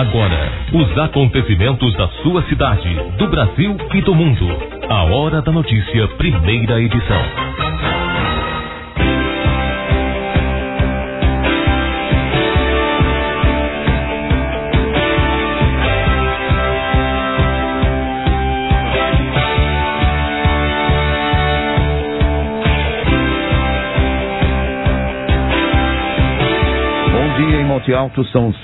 Agora, os acontecimentos da sua cidade, do Brasil e do mundo. A Hora da Notícia, primeira edição. Monte Alto, são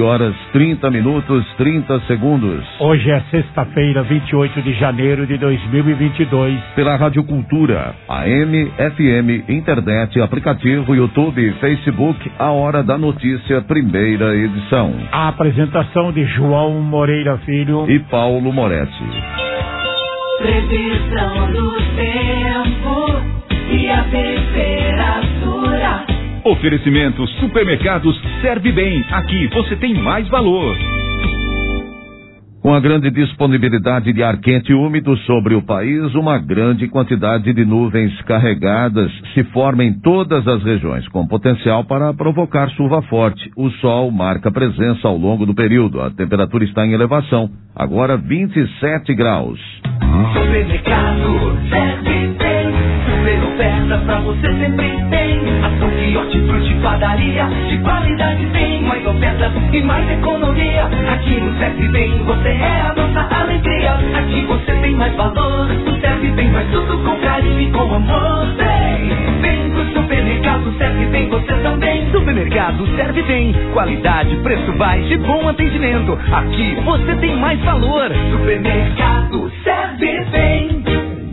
7h30, 30 segundos. Hoje é sexta-feira, 28 de janeiro de 2022. Pela Rádio Cultura, AM, FM, internet, aplicativo, YouTube, Facebook, a Hora da Notícia, primeira edição. A apresentação de João Moreira Filho e Paulo Moretti. Previsão do tempo e a temperatura. Oferecimento Supermercados Serve Bem. Aqui você tem mais valor. Com a grande disponibilidade de ar quente e úmido sobre o país, uma grande quantidade de nuvens carregadas se forma em todas as regiões, com potencial para provocar chuva forte. O sol marca presença ao longo do período. A temperatura está em elevação, agora 27 graus. Supermercado Serve Bem. Super oferta pra você sempre tem. Açougue, hortifruti, padaria, de qualidade tem. Mais ofertas e mais economia. Aqui no Serve Bem você é a nossa alegria. Aqui você tem mais valor. No Serve Bem faz tudo com carinho e com amor. Vem pro supermercado Serve Bem você também. Supermercado Serve Bem. Qualidade, preço baixo e bom atendimento. Aqui você tem mais valor. Supermercado Serve Bem.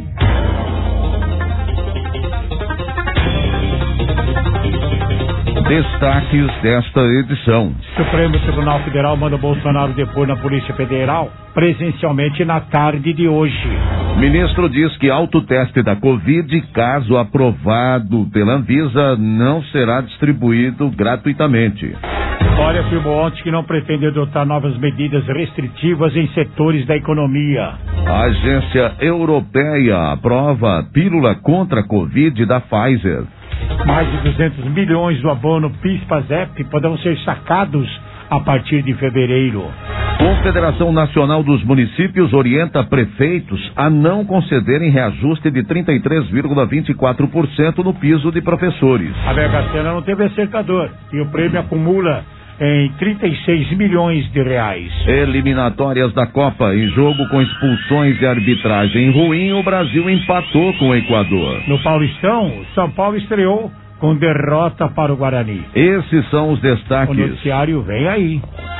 Destaques desta edição. Supremo Tribunal Federal manda Bolsonaro depor na Polícia Federal presencialmente na tarde de hoje. Ministro diz que autoteste da Covid, caso aprovado pela Anvisa, não será distribuído gratuitamente. Dória afirmou ontem que não pretende adotar novas medidas restritivas em setores da economia. A agência europeia aprova a pílula contra a Covid da Pfizer. Mais de 200 milhões do abono PIS/PASEP poderão ser sacados a partir de fevereiro. Confederação Nacional dos Municípios orienta prefeitos a não concederem reajuste de 33,24% no piso de professores. A Mega Sena não teve acertador e o prêmio acumula em 36 milhões de reais. Eliminatórias da Copa, em jogo com expulsões e arbitragem ruim, o Brasil empatou com o Equador. No Paulistão, São Paulo estreou com derrota para o Guarani. Esses são os destaques. O noticiário vem aí.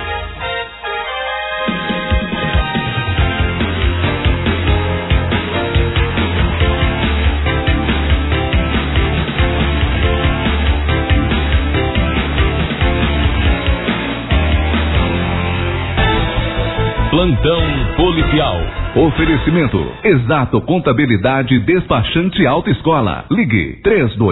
Plantão policial. Oferecimento Exato Contabilidade Despachante Autoescola. Ligue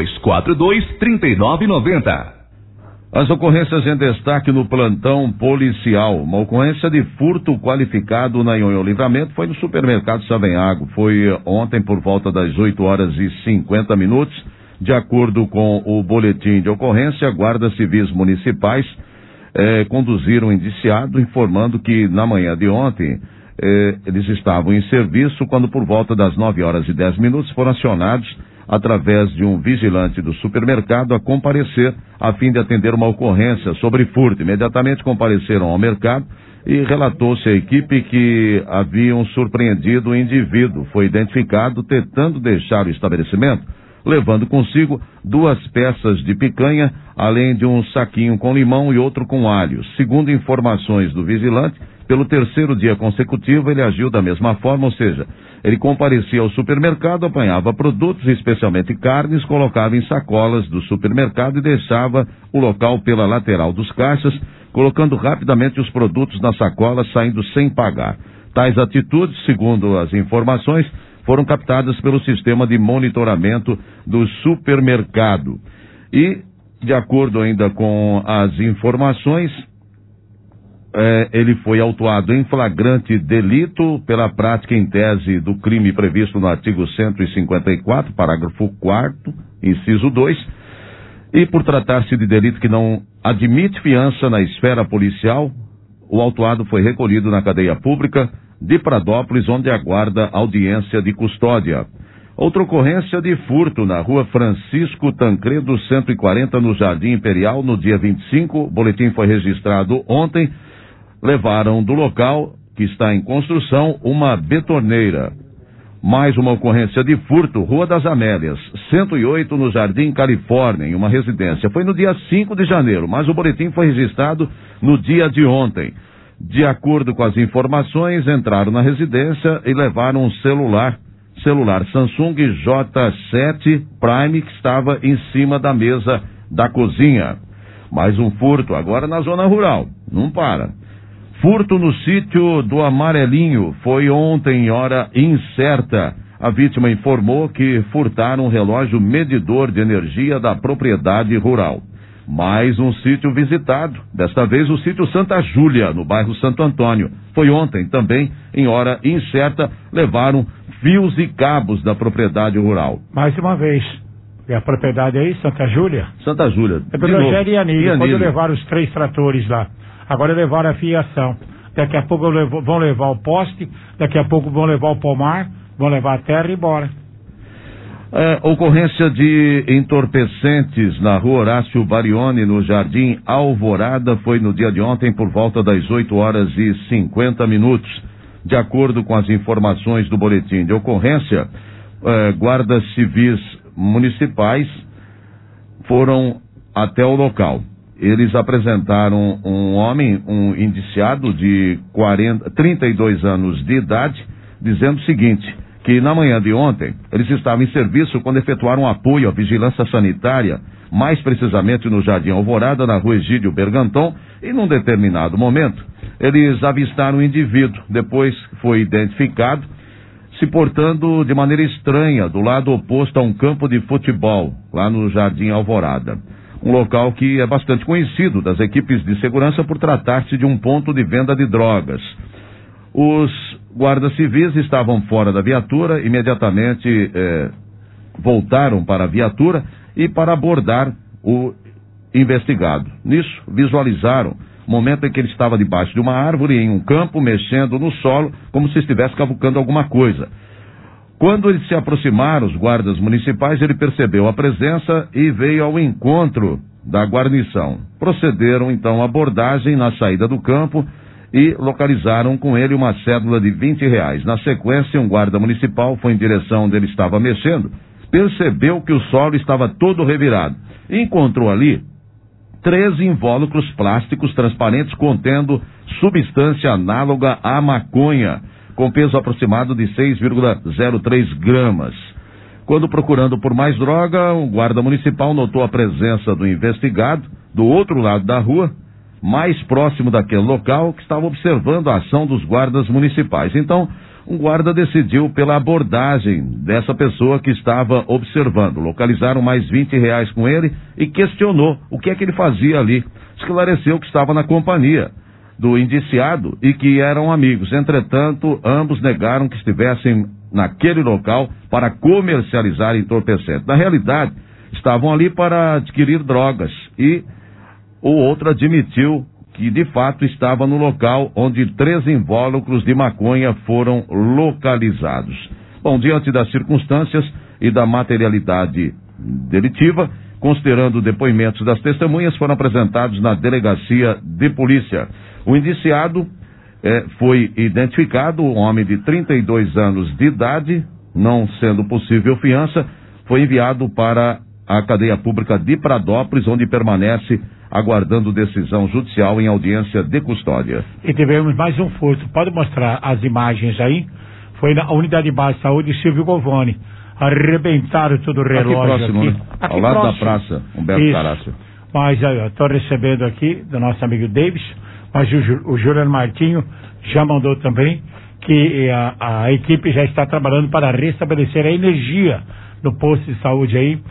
3242-3990. As ocorrências em destaque no plantão policial. Uma ocorrência de furto qualificado na Nhonhô Livramento foi no supermercado Savenhago. Foi ontem por volta das 8h50. De acordo com o boletim de ocorrência, guardas civis municipais conduziram o indiciado, informando que na manhã de ontem eles estavam em serviço quando por volta das 9h10 foram acionados através de um vigilante do supermercado a comparecer a fim de atender uma ocorrência sobre furto. Imediatamente compareceram ao mercado e relatou-se à equipe que haviam surpreendido o indivíduo. Foi identificado tentando deixar o estabelecimento, levando consigo 2 peças de picanha, além de um saquinho com limão e outro com alho. Segundo informações do vigilante, pelo 3º dia consecutivo ele agiu da mesma forma, ou seja, ele comparecia ao supermercado, apanhava produtos, especialmente carnes, colocava em sacolas do supermercado e deixava o local pela lateral dos caixas, colocando rapidamente os produtos na sacola, saindo sem pagar. Tais atitudes, segundo as informações, foram captadas pelo sistema de monitoramento do supermercado. E, de acordo ainda com as informações, ele foi autuado em flagrante delito pela prática em tese do crime previsto no artigo 154, parágrafo 4º, inciso 2, e por tratar-se de delito que não admite fiança na esfera policial, o autuado foi recolhido na cadeia pública de Pradópolis, onde aguarda audiência de custódia. Outra ocorrência de furto na rua Francisco Tancredo 140, no Jardim Imperial, no dia 25. O boletim foi registrado ontem. Levaram do local, que está em construção, uma betoneira. Mais uma ocorrência de furto, Rua das Amélias, 108, no Jardim Califórnia, em uma residência. Foi no dia 5 de janeiro, mas o boletim foi registrado no dia de ontem. De acordo com as informações, entraram na residência e levaram um celular Samsung J7 Prime, que estava em cima da mesa da cozinha. Mais um furto, agora na zona rural, não para. Furto no sítio do Amarelinho, foi ontem em hora incerta. A vítima informou que furtaram um relógio medidor de energia da propriedade rural. Mais um sítio visitado, desta vez o sítio Santa Júlia, no bairro Santo Antônio. Foi ontem também, em hora incerta, levaram fios e cabos da propriedade rural. Mais uma vez, e a propriedade aí, Santa Júlia? Santa Júlia. É pelo Rogério e Anílio, quando levaram os 3 tratores lá. Agora levaram a fiação. Daqui a pouco vão levar o poste, daqui a pouco vão levar o pomar, vão levar a terra e embora. Ocorrência de entorpecentes na rua Horácio Barioni, no Jardim Alvorada, foi no dia de ontem por volta das 8h50. De acordo com as informações do boletim de ocorrência, guardas civis municipais foram até o local. Eles apresentaram um homem, um indiciado de 32 anos de idade, dizendo o seguinte, que na manhã de ontem eles estavam em serviço quando efetuaram apoio à vigilância sanitária, mais precisamente no Jardim Alvorada, na rua Egídio Berganton, e num determinado momento eles avistaram um indivíduo, depois foi identificado, se portando de maneira estranha do lado oposto a um campo de futebol, lá no Jardim Alvorada. Um local que é bastante conhecido das equipes de segurança por tratar-se de um ponto de venda de drogas. Os guardas civis estavam fora da viatura, imediatamente voltaram para a viatura e para abordar o investigado. Nisso, visualizaram o momento em que ele estava debaixo de uma árvore, em um campo, mexendo no solo, como se estivesse cavucando alguma coisa. Quando eles se aproximaram, os guardas municipais, ele percebeu a presença e veio ao encontro da guarnição. Procederam, então, à abordagem na saída do campo e localizaram com ele uma cédula de R$20. Na sequência, um guarda municipal foi em direção onde ele estava mexendo, percebeu que o solo estava todo revirado e encontrou ali 13 invólucros plásticos transparentes contendo substância análoga à maconha, com peso aproximado de 6,03 gramas. Quando procurando por mais droga, o guarda municipal notou a presença do investigado do outro lado da rua, mais próximo daquele local, que estava observando a ação dos guardas municipais. Então, um guarda decidiu pela abordagem dessa pessoa que estava observando. Localizaram mais R$20 com ele e questionou o que é que ele fazia ali. Esclareceu que estava na companhia do indiciado e que eram amigos. Entretanto, ambos negaram que estivessem naquele local para comercializar entorpecentes. Na realidade, estavam ali para adquirir drogas e o outro admitiu que de fato estava no local onde 13 invólucros de maconha foram localizados. Bom, diante das circunstâncias e da materialidade delitiva, considerando depoimentos das testemunhas, foram apresentados na delegacia de polícia. O indiciado foi identificado, um homem de 32 anos de idade, não sendo possível fiança, foi enviado para a cadeia pública de Pradópolis, onde permanece aguardando decisão judicial em audiência de custódia. E tivemos mais um furto. Pode mostrar as imagens aí? Foi na Unidade Básica de Saúde Silvio Govone. Arrebentaram todo o relógio aqui. Próximo, aqui. Né? Ao lado da praça, Humberto Carácio. Mas aí, estou recebendo aqui do nosso amigo Davis, mas o Juliano Martinho já mandou também que a equipe já está trabalhando para restabelecer a energia no posto de saúde aí.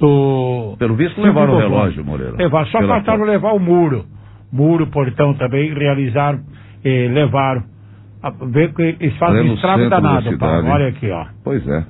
Pelo visto levaram o relógio, Moreira. Só faltaram levar o muro, portão também, realizaram, levaram. Ver que eles fazem um estrago danado, Paulo. Olha aqui, ó. Pois é.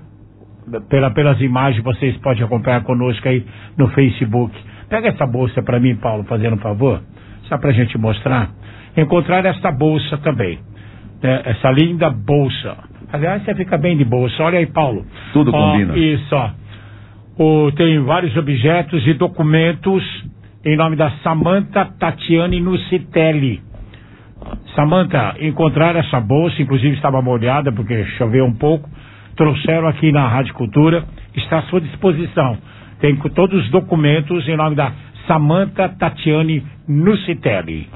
Pelas imagens vocês podem acompanhar conosco aí no Facebook. Pega essa bolsa para mim, Paulo, fazendo um favor, só pra gente mostrar. encontrar essa bolsa também, né? Essa linda bolsa. Aliás, você fica bem de bolsa. Olha aí, Paulo. Tudo combina. Isso, tem vários objetos e documentos em nome da Samantha Tatiane Nucitelli. Samantha, encontrar essa bolsa, inclusive estava molhada porque choveu um pouco, trouxeram aqui na Rádio Cultura, está à sua disposição. Tem todos os documentos em nome da Samantha Tatiane Nucitelli.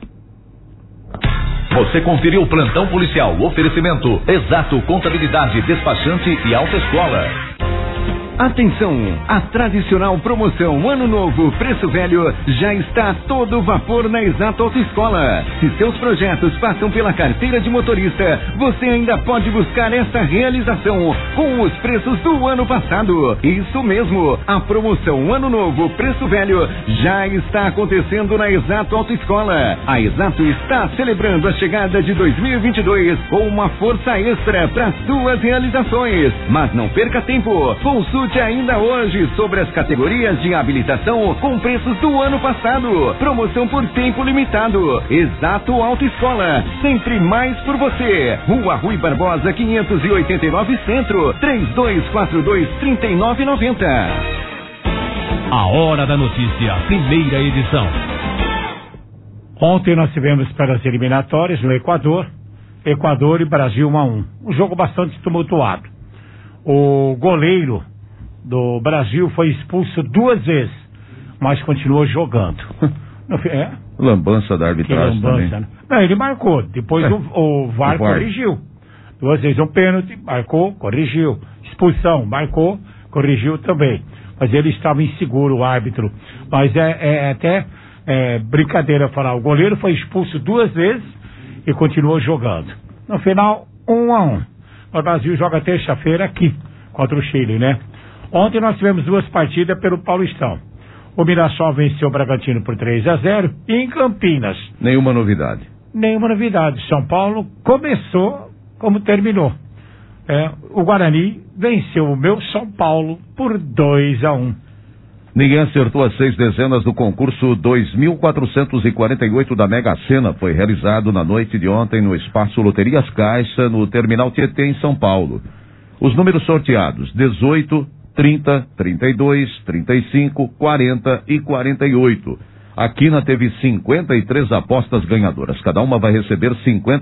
Você conferiu o Plantão Policial. Oferecimento Exato Contabilidade, Despachante e Autoescola. Atenção, a tradicional promoção Ano Novo Preço Velho já está a todo vapor na Exato Autoescola. Se seus projetos passam pela carteira de motorista, você ainda pode buscar essa realização com os preços do ano passado. Isso mesmo, a promoção Ano Novo Preço Velho já está acontecendo na Exato Autoescola. A Exato está celebrando a chegada de 2022 com uma força extra para suas realizações. Mas não perca tempo, consulte ainda hoje sobre as categorias de habilitação com preços do ano passado. Promoção por tempo limitado. Exato Autoescola, sempre mais por você. Rua Rui Barbosa 589 Centro, 3242-3990. A Hora da Notícia, primeira edição. Ontem nós tivemos pelas eliminatórias no Equador e Brasil 1-1. Um jogo bastante tumultuado. O goleiro do Brasil foi expulso 2 vezes, mas continuou jogando. Lambança da arbitragem também. Né? Não, ele marcou, depois o VAR corrigiu. 2 vezes um pênalti, marcou, corrigiu. Expulsão, marcou, corrigiu também. Mas ele estava inseguro, o árbitro. Mas é até brincadeira falar, o goleiro foi expulso 2 vezes e continuou jogando. No final, 1-1. O Brasil joga terça-feira aqui, contra o Chile, né? Ontem nós tivemos 2 partidas pelo Paulistão. O Mirassol venceu o Bragantino por 3-0 e em Campinas. Nenhuma novidade. São Paulo começou como terminou. O Guarani venceu o meu São Paulo por 2-1. Ninguém acertou as 6 dezenas do concurso 2.448 da Mega Sena. Foi realizado na noite de ontem no Espaço Loterias Caixa, no Terminal Tietê, em São Paulo. Os números sorteados: 18, 30, 32, 35, 40 e 48. A Quina teve 53 apostas ganhadoras. Cada uma vai receber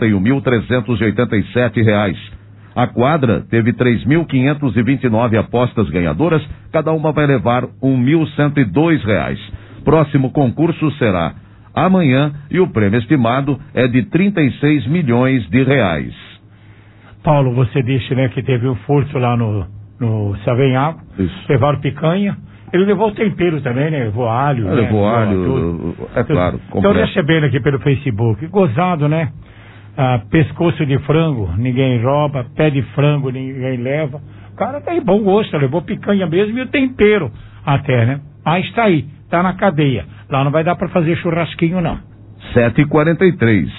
R$51.387. A Quadra teve 3.529 apostas ganhadoras. Cada uma vai levar R$1.102. Próximo concurso será amanhã e o prêmio estimado é de R$36 milhões. Paulo, você disse, né, que teve um furto lá no Savenhago. Levaram picanha. Ele levou o tempero também, né? Levou alho. Levou alho, é claro. Estou recebendo aqui pelo Facebook. Gozado, né? Pescoço de frango, ninguém rouba. Pé de frango, ninguém leva. O cara tem bom gosto, levou picanha mesmo e o tempero até, né? Mas tá aí, tá na cadeia. Lá não vai dar para fazer churrasquinho, não. 7h43.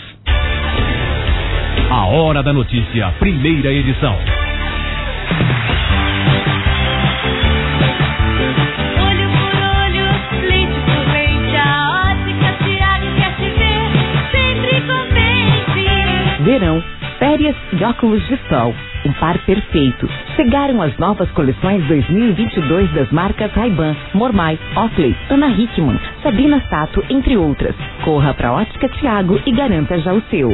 A Hora da Notícia, primeira edição. Olho por olho, leite por leite, a Ótica Thiago quer te ver sempre contente. Verão, férias e óculos de sol. Um par perfeito. Chegaram as novas coleções 2022 das marcas Ray-Ban, Mormai, Oakley, Ana Hickman, Sabrina Sato, entre outras. Corra pra Ótica Thiago e garanta já o seu.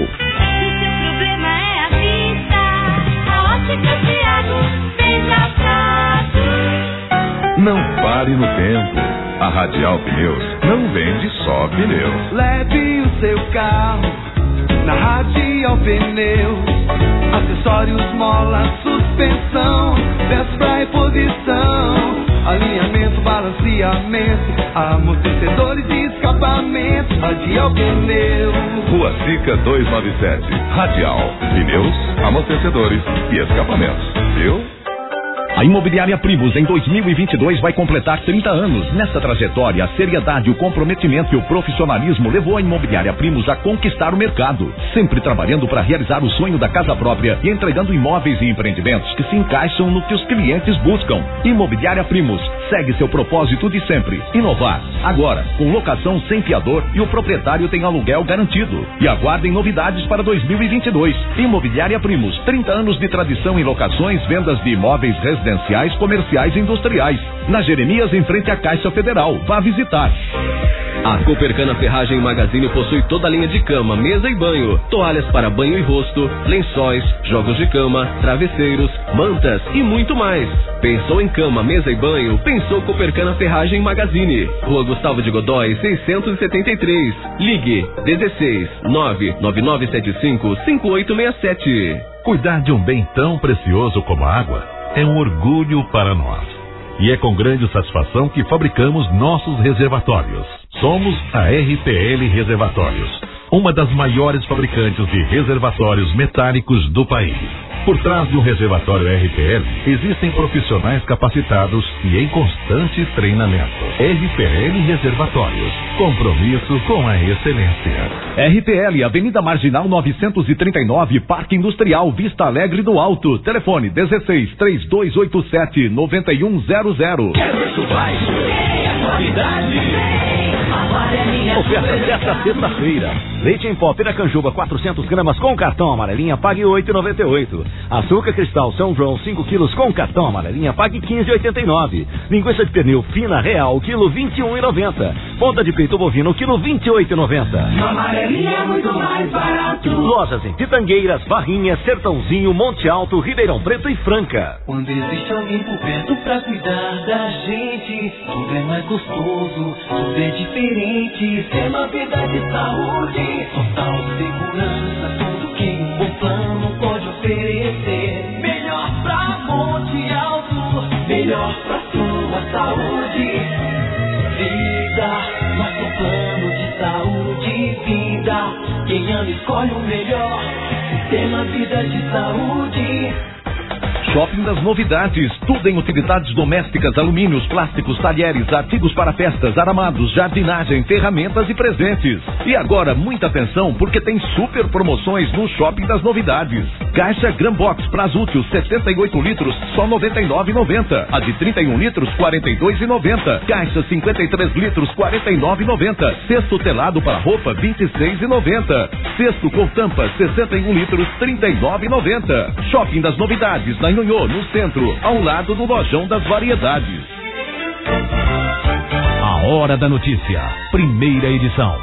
Não pare no tempo. A Radial Pneus não vende só pneus. Leve o seu carro na Radial Pneus. Acessórios, mola, suspensão, peças pra reposição, alinhamento, balanceamento, amortecedores e escapamento. Radial Pneus. Rua Sica 297. Radial Pneus, amortecedores e escapamentos. Viu? A Imobiliária Primus em 2022 vai completar 30 anos. Nessa trajetória, a seriedade, o comprometimento e o profissionalismo levou a Imobiliária Primus a conquistar o mercado, sempre trabalhando para realizar o sonho da casa própria e entregando imóveis e empreendimentos que se encaixam no que os clientes buscam. Imobiliária Primus segue seu propósito de sempre, inovar. Agora, com locação sem fiador e o proprietário tem aluguel garantido. E aguardem novidades para 2022. Imobiliária Primus, 30 anos de tradição em locações, vendas de imóveis residenciais, comerciais e industriais. Na Jeremias, em frente à Caixa Federal. Vá visitar. A Copercana Ferragem Magazine possui toda a linha de cama, mesa e banho, toalhas para banho e rosto, lençóis, jogos de cama, travesseiros, mantas e muito mais. Pensou em cama, mesa e banho? Pensou Copercana Ferragem Magazine. Rua Gustavo de Godói, 673. Ligue 16 99975 5867. Cuidar de um bem tão precioso como a água é um orgulho para nós. E é com grande satisfação que fabricamos nossos reservatórios. Somos a RPL Reservatórios, uma das maiores fabricantes de reservatórios metálicos do país. Por trás de um reservatório RPL, existem profissionais capacitados e em constante treinamento. RPL Reservatórios, compromisso com a excelência. RPL, Avenida Marginal 939, Parque Industrial, Vista Alegre do Alto. Telefone 16 3287 9100. Oferta desta sexta-feira. Leite em pó Piracanjuba 400 gramas com cartão amarelinha, pague R$ 8,98. Açúcar cristal São João 5 quilos com cartão amarelinha, pague R$ 15,89. Linguiça de pernil fina real, quilo R$ 21,90. Ponta de peito bovino, quilo R$ 28,90. Amarelinha é muito mais barato. Lojas em Pitangueiras, Barrinha, Sertãozinho, Monte Alto, Ribeirão Preto e Franca. Quando existe alguém por perto pra cuidar da gente, tudo é mais gostoso, tudo é diferente. Tem uma vida de saúde, total segurança, tudo que um bom plano pode oferecer. Melhor pra Monte Alto, melhor pra sua saúde. Vida, nosso plano de saúde e vida. Quem ama escolhe o melhor, Sistema Vida de Saúde. Shopping das Novidades, tudo em utilidades domésticas, alumínios, plásticos, talheres, artigos para festas, aramados, jardinagem, ferramentas e presentes. E agora, muita atenção, porque tem super promoções no Shopping das Novidades. Caixa Grambox Prazútil 78 litros, só R$ 99,90. A de 31 litros, R$ 42,90. Caixa 53 litros, R$ 49,90. Cesto telado para roupa, R$ 26,90. Cesto com tampa, 61 litros, R$ 39,90. Shopping das Novidades, na no centro, ao lado do Lojão das Variedades. A Hora da Notícia, primeira edição.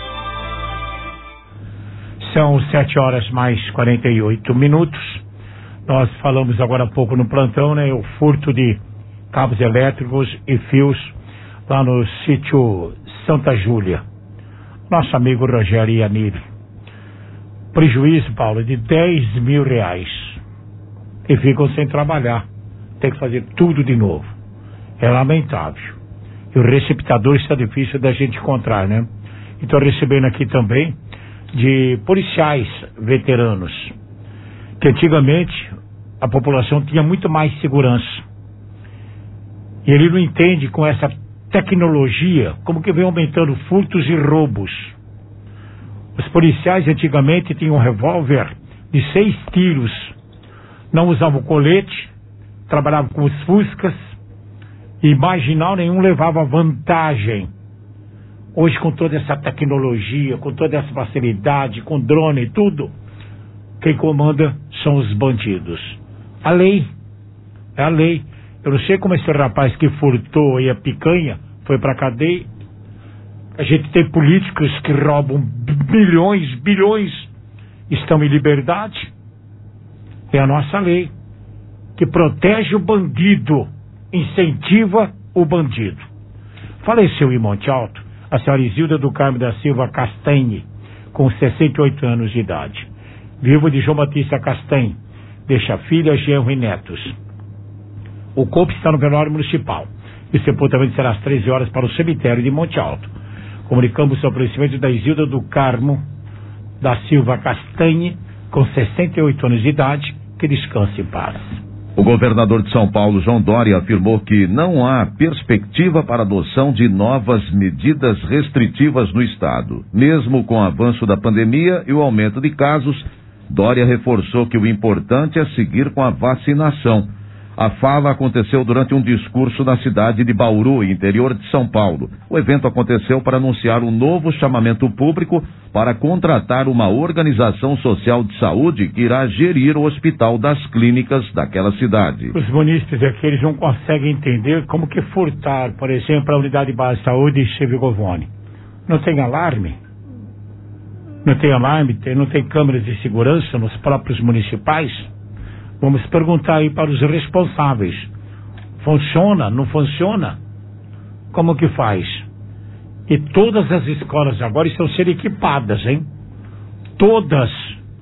São 7h mais 48. Nós falamos agora há pouco no plantão, né? O furto de cabos elétricos e fios lá no sítio Santa Júlia. Nosso amigo Rogério Ianir. Prejuízo, Paulo, de R$10 mil. E ficam sem trabalhar. Tem que fazer tudo de novo. É lamentável. E o receptador está difícil da gente encontrar, né? Estou recebendo aqui também de policiais veteranos, que antigamente a população tinha muito mais segurança. E ele não entende com essa tecnologia como que vem aumentando furtos e roubos. Os policiais antigamente tinham um revólver de 6 tiros. Não usavam colete, trabalhavam com os fuscas, e marginal nenhum levava vantagem. Hoje, com toda essa tecnologia, com toda essa facilidade, com drone e tudo, quem comanda são os bandidos. A lei, é a lei. Eu não sei como esse rapaz que furtou aí a picanha foi pra cadeia. A gente tem políticos que roubam bilhões, estão em liberdade. É a nossa lei, que protege o bandido, incentiva o bandido. Faleceu em Monte Alto a senhora Isilda do Carmo da Silva Castanhe, com 68 anos de idade. Viúva de João Batista Castanhe, deixa filha, genro e netos. O corpo está no velório municipal. E o sepultamento será às 13 horas para o cemitério de Monte Alto. Comunicamos o falecimento da Isilda do Carmo da Silva Castanhe, com 68 anos de idade, que descanse em paz. O governador de São Paulo, João Dória, afirmou que não há perspectiva para a adoção de novas medidas restritivas no estado. Mesmo com o avanço da pandemia e o aumento de casos, Dória reforçou que o importante é seguir com a vacinação. A fala aconteceu durante um discurso na cidade de Bauru, interior de São Paulo. O evento aconteceu para anunciar um novo chamamento público para contratar uma organização social de saúde que irá gerir o Hospital das Clínicas daquela cidade. Os munícipes aqui, eles não conseguem entender como que furtar, por exemplo, a unidade básica de saúde de Chivigovone. Não tem alarme? Não tem alarme? Não tem câmeras de segurança nos próprios municipais? Vamos perguntar aí para os responsáveis. Funciona? Não funciona? Como que faz? E todas as escolas agora estão sendo equipadas, hein? Todas.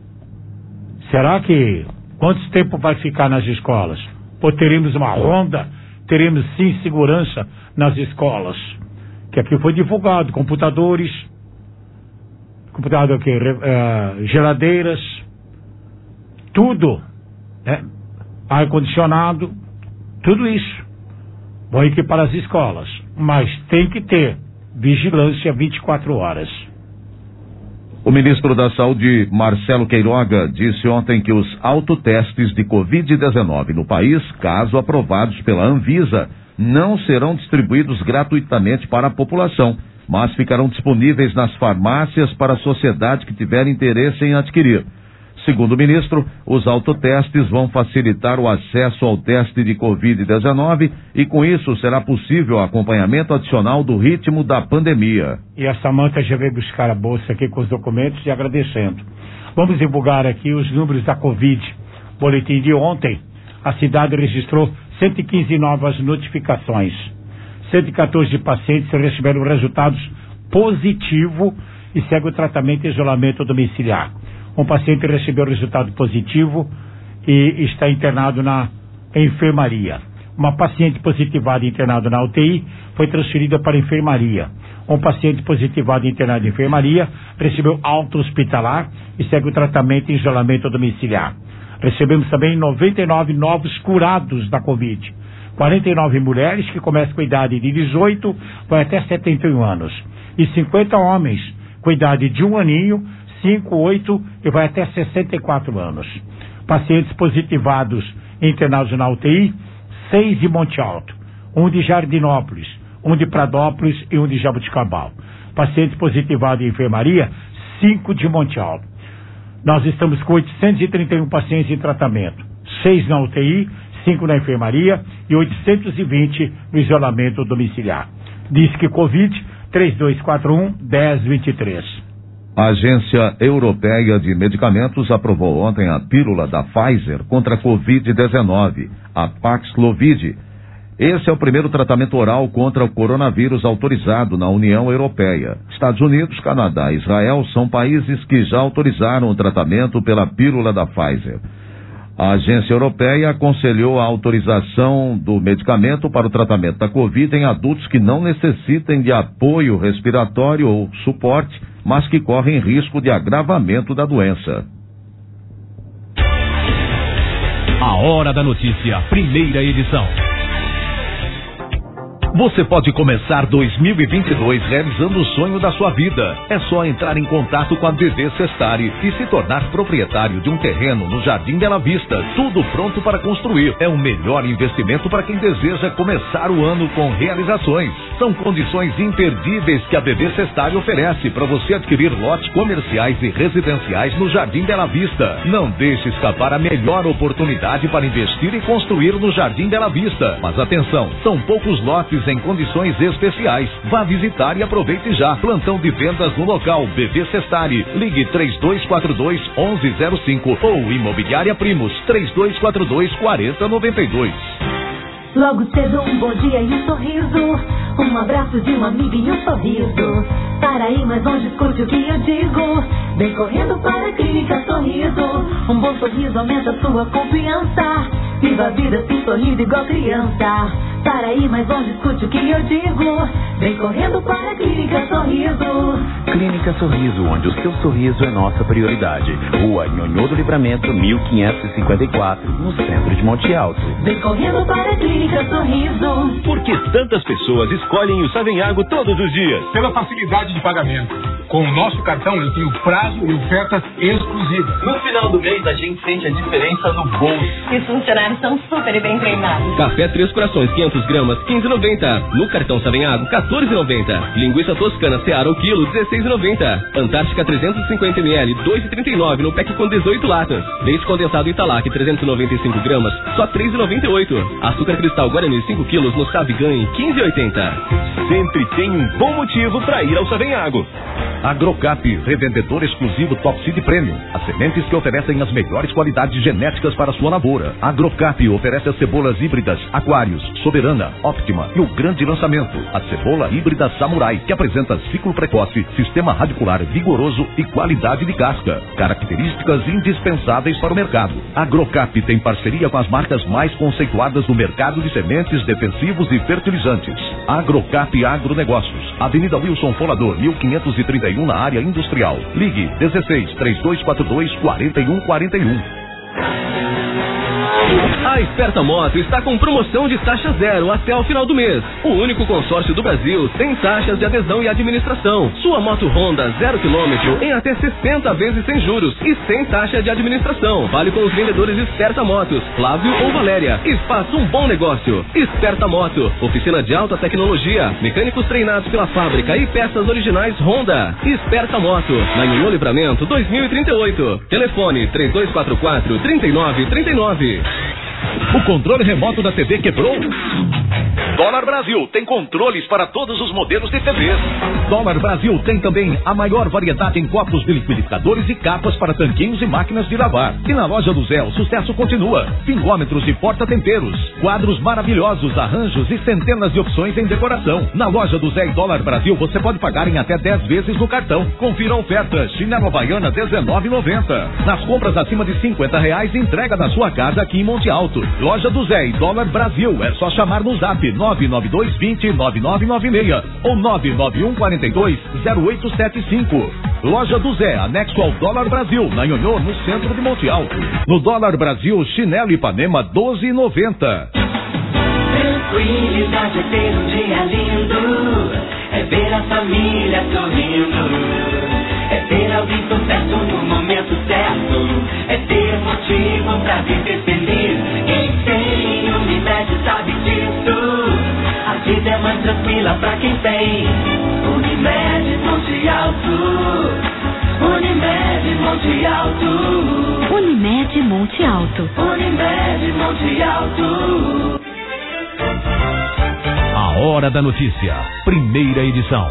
Será que... quanto tempo vai ficar nas escolas? Ou teremos uma ronda? Teremos sim segurança nas escolas? Que aqui foi divulgado. Computadores... computador aqui, geladeiras... tudo... ar-condicionado, tudo isso vão equipar as escolas, mas tem que ter vigilância 24 horas. O ministro da Saúde, Marcelo Queiroga, disse ontem que os autotestes de Covid-19 no país, caso aprovados pela Anvisa, não serão distribuídos gratuitamente para a população, mas ficarão disponíveis nas farmácias para a sociedade que tiver interesse em adquirir. Segundo o ministro, os autotestes vão facilitar o acesso ao teste de Covid-19 e, com isso, será possível acompanhamento adicional do ritmo da pandemia. E a Samanta já veio buscar a bolsa aqui com os documentos e agradecendo. Vamos divulgar aqui os números da Covid. Boletim de ontem, a cidade registrou 115 novas notificações. 114 pacientes receberam resultados positivos e segue o tratamento e isolamento domiciliar. Um paciente recebeu resultado positivo e está internado na enfermaria. Uma paciente positivada e internada na UTI foi transferida para a enfermaria. Um paciente positivado e internado na enfermaria recebeu alta hospitalar e segue o tratamento e isolamento domiciliar. Recebemos também 99 novos curados da Covid. 49 mulheres que começam com idade de 18 vai até 71 anos. E 50 homens com idade de 1 aninho, 5, 8 e vai até 64 anos. Pacientes positivados internados na UTI, 6 de Monte Alto, 1 de Jardinópolis, 1 de Pradópolis e 1 de Jabuticabal. Pacientes positivados em enfermaria, 5 de Monte Alto. Nós estamos com 831 pacientes em tratamento, 6 na UTI, 5 na enfermaria e 820 no isolamento domiciliar. Diz que Covid 3241-1023. A Agência Europeia de Medicamentos aprovou ontem a pílula da Pfizer contra a Covid-19, a Paxlovid. Esse é o primeiro tratamento oral contra o coronavírus autorizado na União Europeia. Estados Unidos, Canadá e Israel são países que já autorizaram o tratamento pela pílula da Pfizer. A agência europeia aconselhou a autorização do medicamento para o tratamento da Covid em adultos que não necessitem de apoio respiratório ou suporte, mas que correm risco de agravamento da doença. A Hora da Notícia, primeira edição. Você pode começar 2022 realizando o sonho da sua vida. É só entrar em contato com a BV Sestari e se tornar proprietário de um terreno no Jardim Bela Vista. Tudo pronto para construir. É o melhor investimento para quem deseja começar o ano com realizações. São condições imperdíveis que a BV Sestari oferece para você adquirir lotes comerciais e residenciais no Jardim Bela Vista. Não deixe escapar a melhor oportunidade para investir e construir no Jardim Bela Vista. Mas atenção, são poucos lotes em condições especiais. Vá visitar e aproveite já. Plantão de vendas no local BV Sestari. Ligue 3242-1105 ou Imobiliária Primos 3242-4092. Logo cedo um bom dia e um sorriso, um abraço de um amigo e um sorriso. Para ir mais longe, escute o que eu digo. Vem correndo para a Clínica Sorriso. Um bom sorriso aumenta sua confiança. Viva a vida assim sorrindo igual criança. Para ir mais longe, escute o que eu digo. Vem correndo para a Clínica Sorriso. Clínica Sorriso, onde o seu sorriso é nossa prioridade. Rua Nhonhô do Livramento, 1554, no centro de Monte Alto. Vem correndo para a Clínica Sorriso. Por que tantas pessoas escolhem o Savenhago todos os dias? Pela facilidade de pagamento. Com o nosso cartão eu tenho prazo e ofertas exclusivas. No final do mês a gente sente a diferença no bolso. E os funcionários são super bem treinados. Café Três Corações, 500 gramas, 15,90. No cartão Savenhago, 14,90. Linguiça toscana Seara, o quilo, 16,90. Antártica 350 ml, 2,39 no pack com 18 latas. Leite condensado Italac, 395 gramas, só 3,98. Açúcar cristal Guarani, 5 quilos no Saviganhe, 15,80. Sempre tem um bom motivo para ir ao Savenhago. Agrocap, revendedor exclusivo Top Seed Premium. As sementes que oferecem as melhores qualidades genéticas para sua lavoura. Agrocap oferece as cebolas híbridas Aquários, Soberana, Optima e o grande lançamento, a cebola híbrida Samurai, que apresenta ciclo precoce, sistema radicular vigoroso e qualidade de casca. Características indispensáveis para o mercado. Agrocap tem parceria com as marcas mais conceituadas no mercado de sementes, defensivos e fertilizantes. Agrocap Agronegócios, Avenida Wilson Folador, 1531, na área industrial. Ligue 16 3242 4141. A Esperta Moto está com promoção de taxa zero até o final do mês. O único consórcio do Brasil sem taxas de adesão e administração. Sua moto Honda 0 km em até 60 vezes sem juros e sem taxa de administração. Vale com os vendedores Esperta Motos, Flávio ou Valéria. E faça um bom negócio. Esperta Moto, oficina de alta tecnologia, mecânicos treinados pela fábrica e peças originais Honda. Esperta Moto, na Nhonhô Livramento 2038. Telefone 3244-3939. O controle remoto da TV quebrou? Dólar Brasil tem controles para todos os modelos de TVs. Dólar Brasil tem também a maior variedade em copos de liquidificadores e capas para tanquinhos e máquinas de lavar. E na loja do Zé, o sucesso continua. Pingômetros e porta-temperos, quadros maravilhosos, arranjos e centenas de opções em decoração. Na loja do Zé e Dólar Brasil, você pode pagar em até 10 vezes no cartão. Confira a oferta. Chinelo Havaiana, R$19,90. Nas compras acima de R$50, entrega na sua casa aqui em Monte Alto. Loja do Zé e Dólar Brasil. É só chamar no zap 99220-9996 ou 99142-0875. Loja do Zé, anexo ao Dólar Brasil, na Nhonhô, no centro de Monte Alto. No Dólar Brasil, chinelo Ipanema, R$12,90. Tranquilidade é ter um dia lindo, é ver a família sorrindo, é ter alguém por perto no momento certo, é ter motivo pra viver feliz. Quem tem Unimed sabe disso, a vida é mais tranquila pra quem tem Unimed Monte Alto. Unimed Monte Alto. Unimed Monte Alto. Unimed Monte Alto. A Hora da Notícia, primeira edição.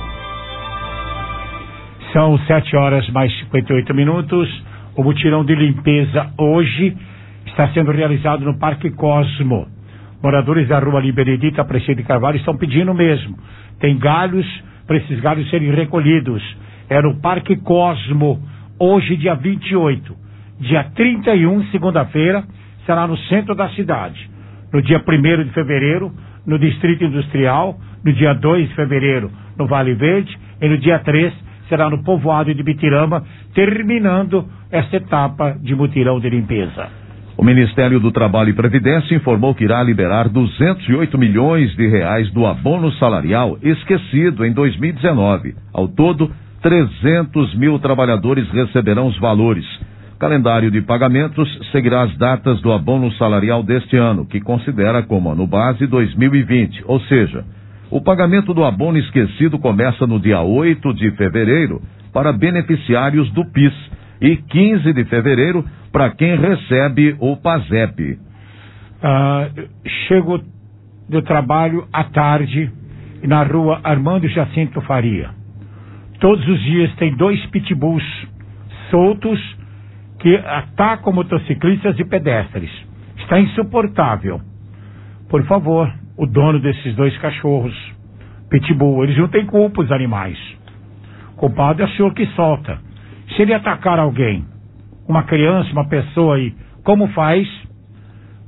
São 7h mais 58 minutos. O mutirão de limpeza hoje está sendo realizado no Parque Cosmo. Moradores da rua Benedita Preceito de Carvalho estão pedindo mesmo. Tem galhos, para esses galhos serem recolhidos. É no Parque Cosmo, hoje dia 28. Dia 31, segunda-feira, será no centro da cidade. No dia 1º de fevereiro, no Distrito Industrial. No dia 2 de fevereiro, no Vale Verde. E no dia 3, será no povoado de Bitirama, terminando essa etapa de mutirão de limpeza. O Ministério do Trabalho e Previdência informou que irá liberar R$208 milhões do abono salarial esquecido em 2019. Ao todo, 300 mil trabalhadores receberão os valores. O calendário de pagamentos seguirá as datas do abono salarial deste ano, que considera como ano base 2020, ou seja, o pagamento do abono esquecido começa no dia 8 de fevereiro para beneficiários do PIS e 15 de fevereiro para quem recebe o PASEP. Chego do trabalho à tarde na rua Armando Jacinto Faria. Todos os dias tem 2 pitbulls soltos que atacam motociclistas e pedestres. Está insuportável. Por favor, o dono desses 2 cachorros, pitbull, eles não têm culpa, os animais. O culpado é o senhor que solta. Se ele atacar alguém, uma criança, uma pessoa aí, como faz?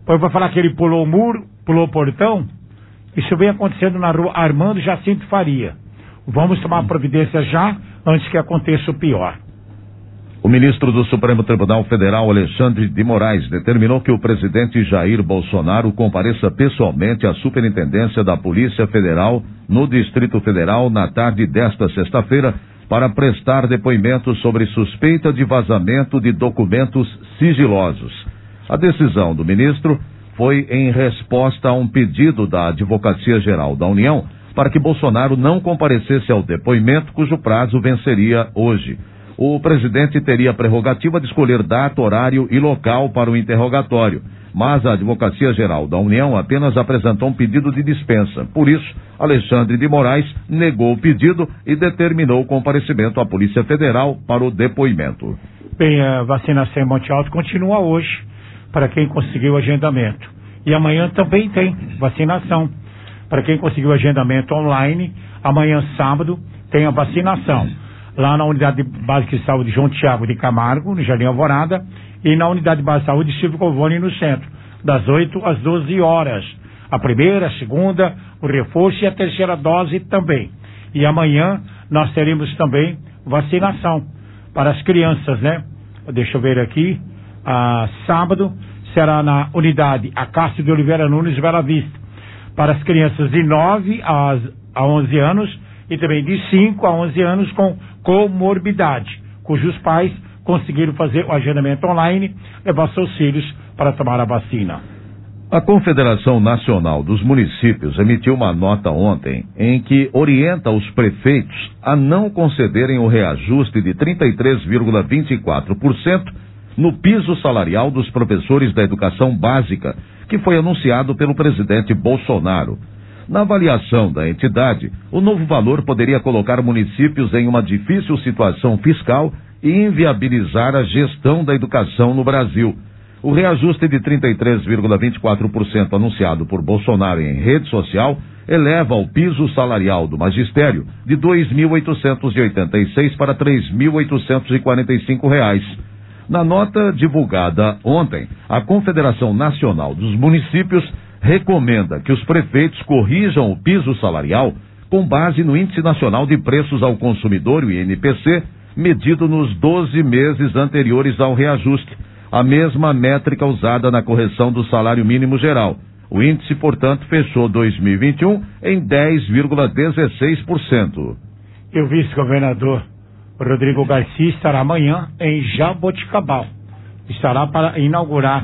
Depois vai falar que ele pulou o muro, pulou o portão. Isso vem acontecendo na rua Armando Jacinto Faria. Vamos tomar providência já, antes que aconteça o pior. O ministro do Supremo Tribunal Federal, Alexandre de Moraes, determinou que o presidente Jair Bolsonaro compareça pessoalmente à Superintendência da Polícia Federal no Distrito Federal na tarde desta sexta-feira para prestar depoimentos sobre suspeita de vazamento de documentos sigilosos. A decisão do ministro foi em resposta a um pedido da Advocacia Geral da União para que Bolsonaro não comparecesse ao depoimento, cujo prazo venceria hoje. O presidente teria a prerrogativa de escolher data, horário e local para o interrogatório, mas a Advocacia Geral da União apenas apresentou um pedido de dispensa. Por isso, Alexandre de Moraes negou o pedido e determinou o comparecimento à Polícia Federal para o depoimento. Bem, a vacinação em Monte Alto continua hoje, para quem conseguiu agendamento. E amanhã também tem vacinação. Para quem conseguiu agendamento online, amanhã, sábado, tem a vacinação. Lá na Unidade Básica de Saúde João Tiago de Camargo, no Jardim Alvorada, e na Unidade Básica de Saúde Silvio Covone, no centro, das 8 às 12 horas. A primeira, a segunda, o reforço e a terceira dose também. E amanhã nós teremos também vacinação para as crianças, né? Deixa eu ver aqui. Sábado será na Unidade Acácio de Oliveira Nunes, Bela Vista, para as crianças de 9 a 11 anos e também de 5 a 11 anos com comorbidade, cujos pais conseguiram fazer o agendamento online, levar seus filhos para tomar a vacina. A Confederação Nacional dos Municípios emitiu uma nota ontem em que orienta os prefeitos a não concederem o reajuste de 33,24% no piso salarial dos professores da educação básica, que foi anunciado pelo presidente Bolsonaro. Na avaliação da entidade, o novo valor poderia colocar municípios em uma difícil situação fiscal e inviabilizar a gestão da educação no Brasil. O reajuste de 33,24% anunciado por Bolsonaro em rede social eleva o piso salarial do magistério de R$ 2.886 para R$ 3.845. Na nota divulgada ontem, a Confederação Nacional dos Municípios recomenda que os prefeitos corrijam o piso salarial com base no Índice Nacional de Preços ao Consumidor, o INPC, medido nos 12 meses anteriores ao reajuste, a mesma métrica usada na correção do salário mínimo geral. O índice, portanto, fechou 2021 em 10,16%. E o vice-governador Rodrigo Garcia estará amanhã em Jaboticabal. Estará para inaugurar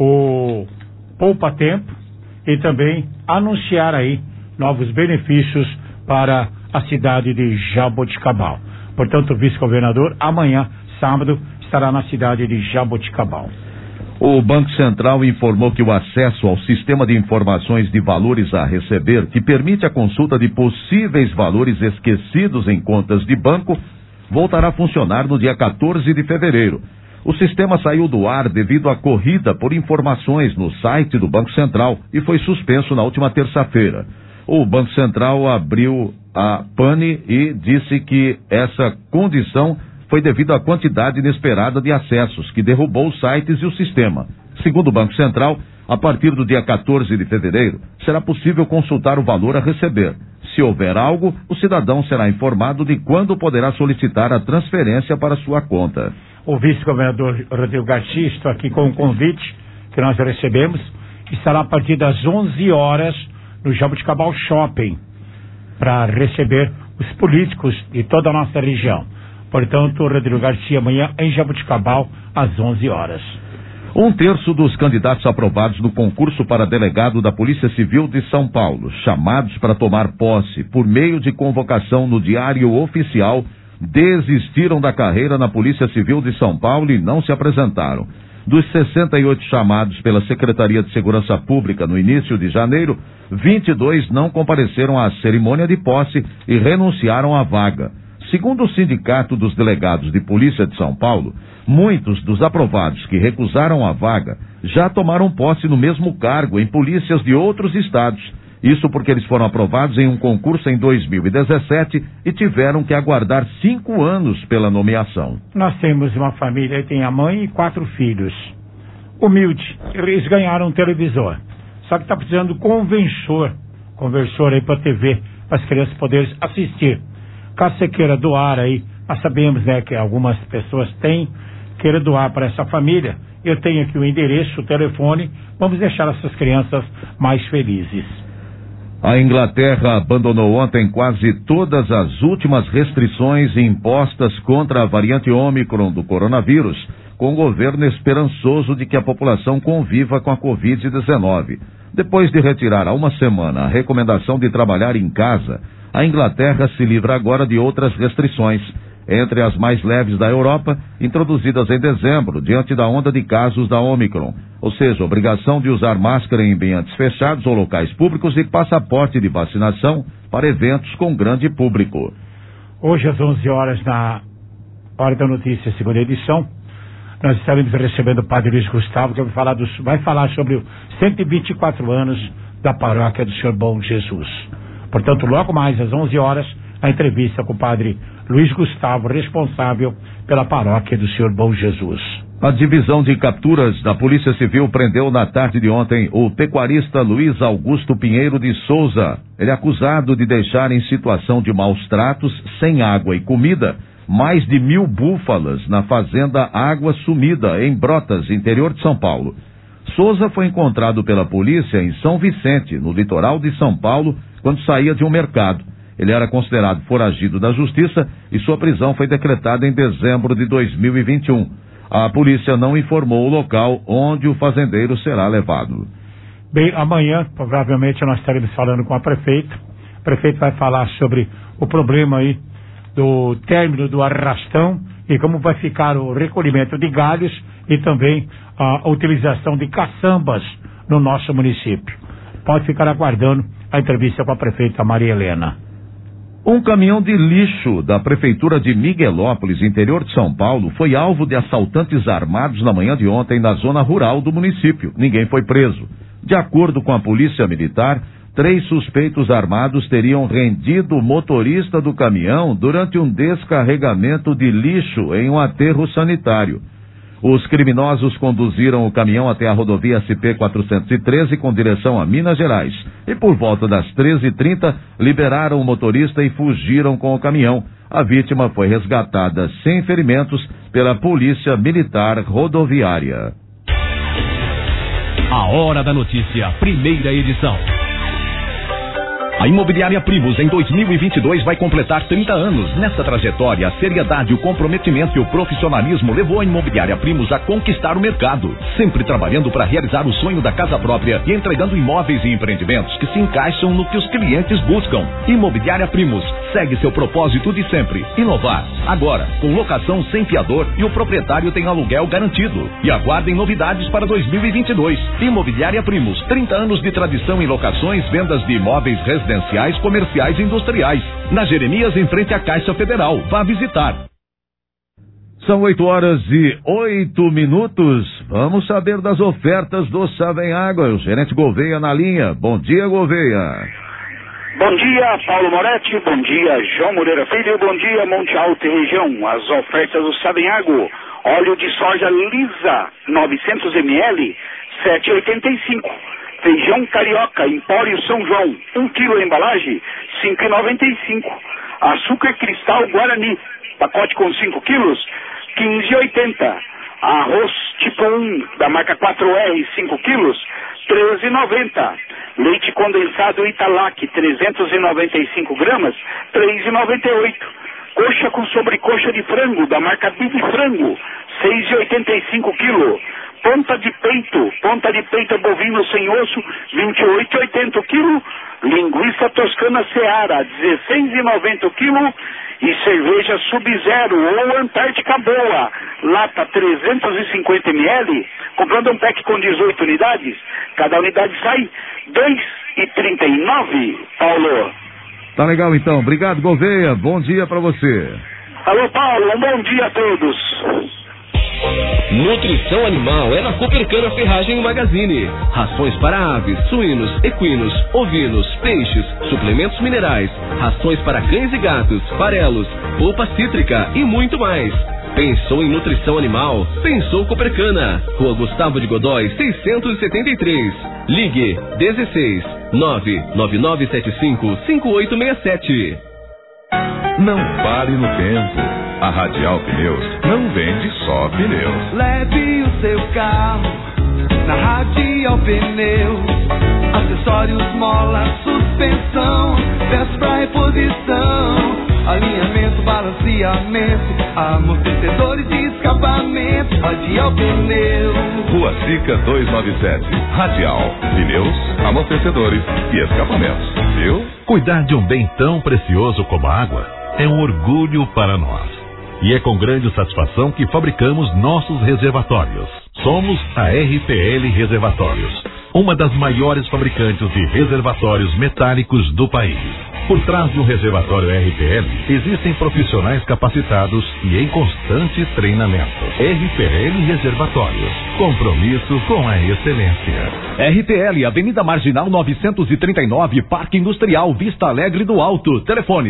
o Poupa Tempo e também anunciar aí novos benefícios para a cidade de Jaboticabal. Portanto, o vice-governador amanhã, sábado, estará na cidade de Jaboticabal. O Banco Central informou que o acesso ao Sistema de Informações de Valores a Receber, que permite a consulta de possíveis valores esquecidos em contas de banco, voltará a funcionar no dia 14 de fevereiro. O sistema saiu do ar devido à corrida por informações no site do Banco Central e foi suspenso na última terça-feira. O Banco Central abriu a pane e disse que essa condição foi devido à quantidade inesperada de acessos, que derrubou os sites e o sistema. Segundo o Banco Central, a partir do dia 14 de fevereiro, será possível consultar o valor a receber. Se houver algo, o cidadão será informado de quando poderá solicitar a transferência para sua conta. O vice-governador Rodrigo Garcia, estou aqui com um convite que nós recebemos, estará a partir das 11 horas no Jaboticabal Shopping, para receber os políticos de toda a nossa região. Portanto, o Rodrigo Garcia amanhã em Jaboticabal, às 11 horas. 1/3 dos candidatos aprovados no concurso para delegado da Polícia Civil de São Paulo, chamados para tomar posse por meio de convocação no Diário Oficial, desistiram da carreira na Polícia Civil de São Paulo e não se apresentaram. Dos 68 chamados pela Secretaria de Segurança Pública no início de janeiro, 22 não compareceram à cerimônia de posse e renunciaram à vaga. Segundo o Sindicato dos Delegados de Polícia de São Paulo, muitos dos aprovados que recusaram a vaga já tomaram posse no mesmo cargo em polícias de outros estados. Isso porque eles foram aprovados em um concurso em 2017 e tiveram que aguardar 5 anos pela nomeação. Nós temos uma família, tem a mãe e 4 filhos. humilde. Eles ganharam um televisor. Só que está precisando do conversor aí para TV, para as crianças poderem assistir. Caso você queira doar aí, nós sabemos, né, que algumas pessoas queira doar para essa família. Eu tenho aqui o endereço, o telefone. Vamos deixar essas crianças mais felizes. A Inglaterra abandonou ontem quase todas as últimas restrições impostas contra a variante Ômicron do coronavírus, com o governo esperançoso de que a população conviva com a Covid-19. Depois de retirar há uma semana a recomendação de trabalhar em casa, a Inglaterra se livra agora de outras restrições, entre as mais leves da Europa, introduzidas em dezembro, diante da onda de casos da Ômicron. Ou seja, obrigação de usar máscara em ambientes fechados ou locais públicos e passaporte de vacinação para eventos com grande público. Hoje, às 11 horas, na Hora da Notícia, segunda edição, nós estaremos recebendo o Padre Luiz Gustavo, que vai falar sobre os 124 anos da paróquia do Senhor Bom Jesus. Portanto, logo mais às 11 horas, a entrevista com o Padre Luiz Gustavo, responsável pela paróquia do Senhor Bom Jesus. A divisão de capturas da Polícia Civil prendeu na tarde de ontem o pecuarista Luiz Augusto Pinheiro de Souza. Ele é acusado de deixar em situação de maus tratos, sem água e comida, mais de 1.000 búfalas na fazenda Água Sumida, em Brotas, interior de São Paulo. Souza foi encontrado pela polícia em São Vicente, no litoral de São Paulo, quando saía de um mercado. Ele era considerado foragido da justiça e sua prisão foi decretada em dezembro de 2021. A polícia não informou o local onde o fazendeiro será levado. Bem, amanhã, provavelmente, nós estaremos falando com a prefeita. O prefeito vai falar sobre o problema aí do término do arrastão e como vai ficar o recolhimento de galhos e também a utilização de caçambas no nosso município. Pode ficar aguardando a entrevista com a prefeita Maria Helena. Um caminhão de lixo da prefeitura de Miguelópolis, interior de São Paulo, foi alvo de assaltantes armados na manhã de ontem na zona rural do município. Ninguém foi preso. De acordo com a polícia militar, 3 suspeitos armados teriam rendido o motorista do caminhão durante um descarregamento de lixo em um aterro sanitário. Os criminosos conduziram o caminhão até a rodovia SP-413 com direção a Minas Gerais e por volta das 13h30 liberaram o motorista e fugiram com o caminhão. A vítima foi resgatada sem ferimentos pela Polícia Militar Rodoviária. A Hora da Notícia, primeira edição. A Imobiliária Primos em 2022 vai completar 30 anos. Nessa trajetória, a seriedade, o comprometimento e o profissionalismo levou a Imobiliária Primos a conquistar o mercado, sempre trabalhando para realizar o sonho da casa própria e entregando imóveis e empreendimentos que se encaixam no que os clientes buscam. Imobiliária Primos segue seu propósito de sempre, inovar. Agora, com locação sem fiador e o proprietário tem aluguel garantido. E aguardem novidades para 2022. Imobiliária Primos, 30 anos de tradição em locações, vendas de imóveis residenciais, comerciais e industriais. Na Jeremias, em frente à Caixa Federal. Vá visitar. São 8h08. Vamos saber das ofertas do Savem Água. O gerente Gouveia na linha. Bom dia, Gouveia. Bom dia, Paulo Moretti. Bom dia, João Moreira Filho. Bom dia, Monte Alto e região. As ofertas do Savem Água. Óleo de soja lisa, 900 ml, 7,85. Feijão carioca, Empório São João, 1 kg embalagem, 5,95. Açúcar cristal Guarani, pacote com 5 quilos, 15,80. Arroz tipo 1, da marca 4R, 5 quilos, 13,90. Leite condensado Italac, 395 gramas, 3,98. Coxa com sobrecoxa de frango, da marca Big Frango, 6,85 quilo. Ponta de peito bovino sem osso, 28,80 quilo. Linguiça toscana Seara, 16,90 quilo. E cerveja Sub-Zero ou Antártica Boa, lata 350 ml, comprando um pack com 18 unidades, cada unidade sai R$2,39, Paulo. Tá legal então, obrigado Gouveia, bom dia pra você. Alô Paulo, um bom dia a todos. Nutrição animal é na Copercana Ferragem Magazine. Rações para aves, suínos, equinos, ovinos, peixes, suplementos minerais, rações para cães e gatos, farelos, polpa cítrica e muito mais. Pensou em nutrição animal? Pensou Copercana. Rua Gustavo de Godói, 673. Ligue 16 99975 5867. Não pare no tempo. A Radial Pneus não vende só pneus. Leve o seu carro na Radial Pneus. Acessórios, mola, suspensão, peças pra reposição, alinhamento, balanceamento, amortecedores e escapamento. Radial Pneus. Rua Sica 297. Radial Pneus, amortecedores e escapamentos. Viu? Cuidar de um bem tão precioso como a água é um orgulho para nós. E é com grande satisfação que fabricamos nossos reservatórios. Somos a RPL Reservatórios, uma das maiores fabricantes de reservatórios metálicos do país. Por trás de um reservatório RPL, existem profissionais capacitados e em constante treinamento. RPL Reservatórios, compromisso com a excelência. RPL, Avenida Marginal 939, Parque Industrial, Vista Alegre do Alto. Telefone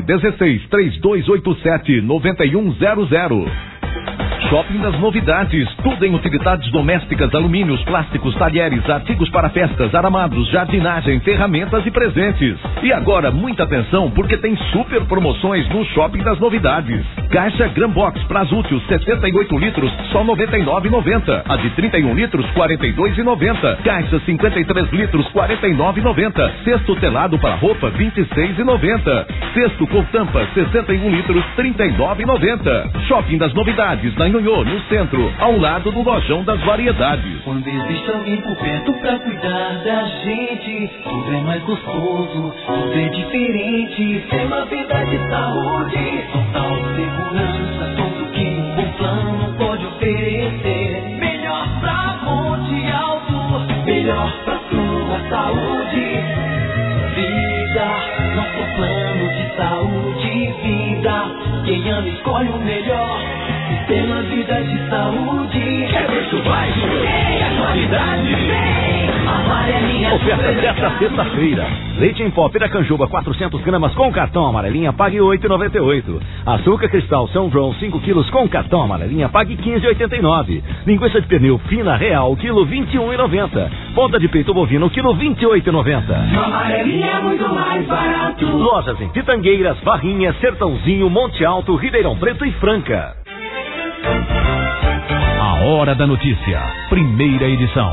16-3287-9100. Shopping das Novidades, tudo em utilidades domésticas, alumínios, plásticos, talheres, artigos para festas, aramados, jardinagem, ferramentas e presentes. E agora, muita atenção, porque tem super promoções no Shopping das Novidades. Caixa Grambox, Prazútil, 78 litros, só R$ 99,90. A de 31 litros, R$ 42,90. Caixa 53 litros, R$ 49,90. Cesto telado para roupa, R$ 26,90. Cesto com tampa, 61 litros, R$ 39,90. Shopping das Novidades, na Nhonhô, no centro, ao lado do Lojão das Variedades. Quando existe alguém por perto pra cuidar da gente, tudo é mais gostoso, tudo é diferente. Tem uma vida de saúde, total segurança, tudo que um bom plano pode oferecer. Melhor pra Monte Alto, melhor pra sua saúde. Vida, nosso plano de saúde e vida. Quem ama escolhe o melhor. Sistema Vida de Saúde. É preço baixo, é qualidade, amarelinha. Oferta desta sexta-feira. Leite em pó Piracanjuba 400 gramas com cartão amarelinha, pague R$ 8,98. Açúcar Cristal São João 5 quilos com cartão amarelinha, pague R$ 15,89. Linguiça de pernil fina real, quilo R$ 21,90. Ponta de peito bovino, quilo R$ 28,90. Amarelinha é muito mais barato. Lojas em Pitangueiras, Barrinha, Sertãozinho, Monte Alto, Ribeirão Preto e Franca. A Hora da Notícia, primeira edição.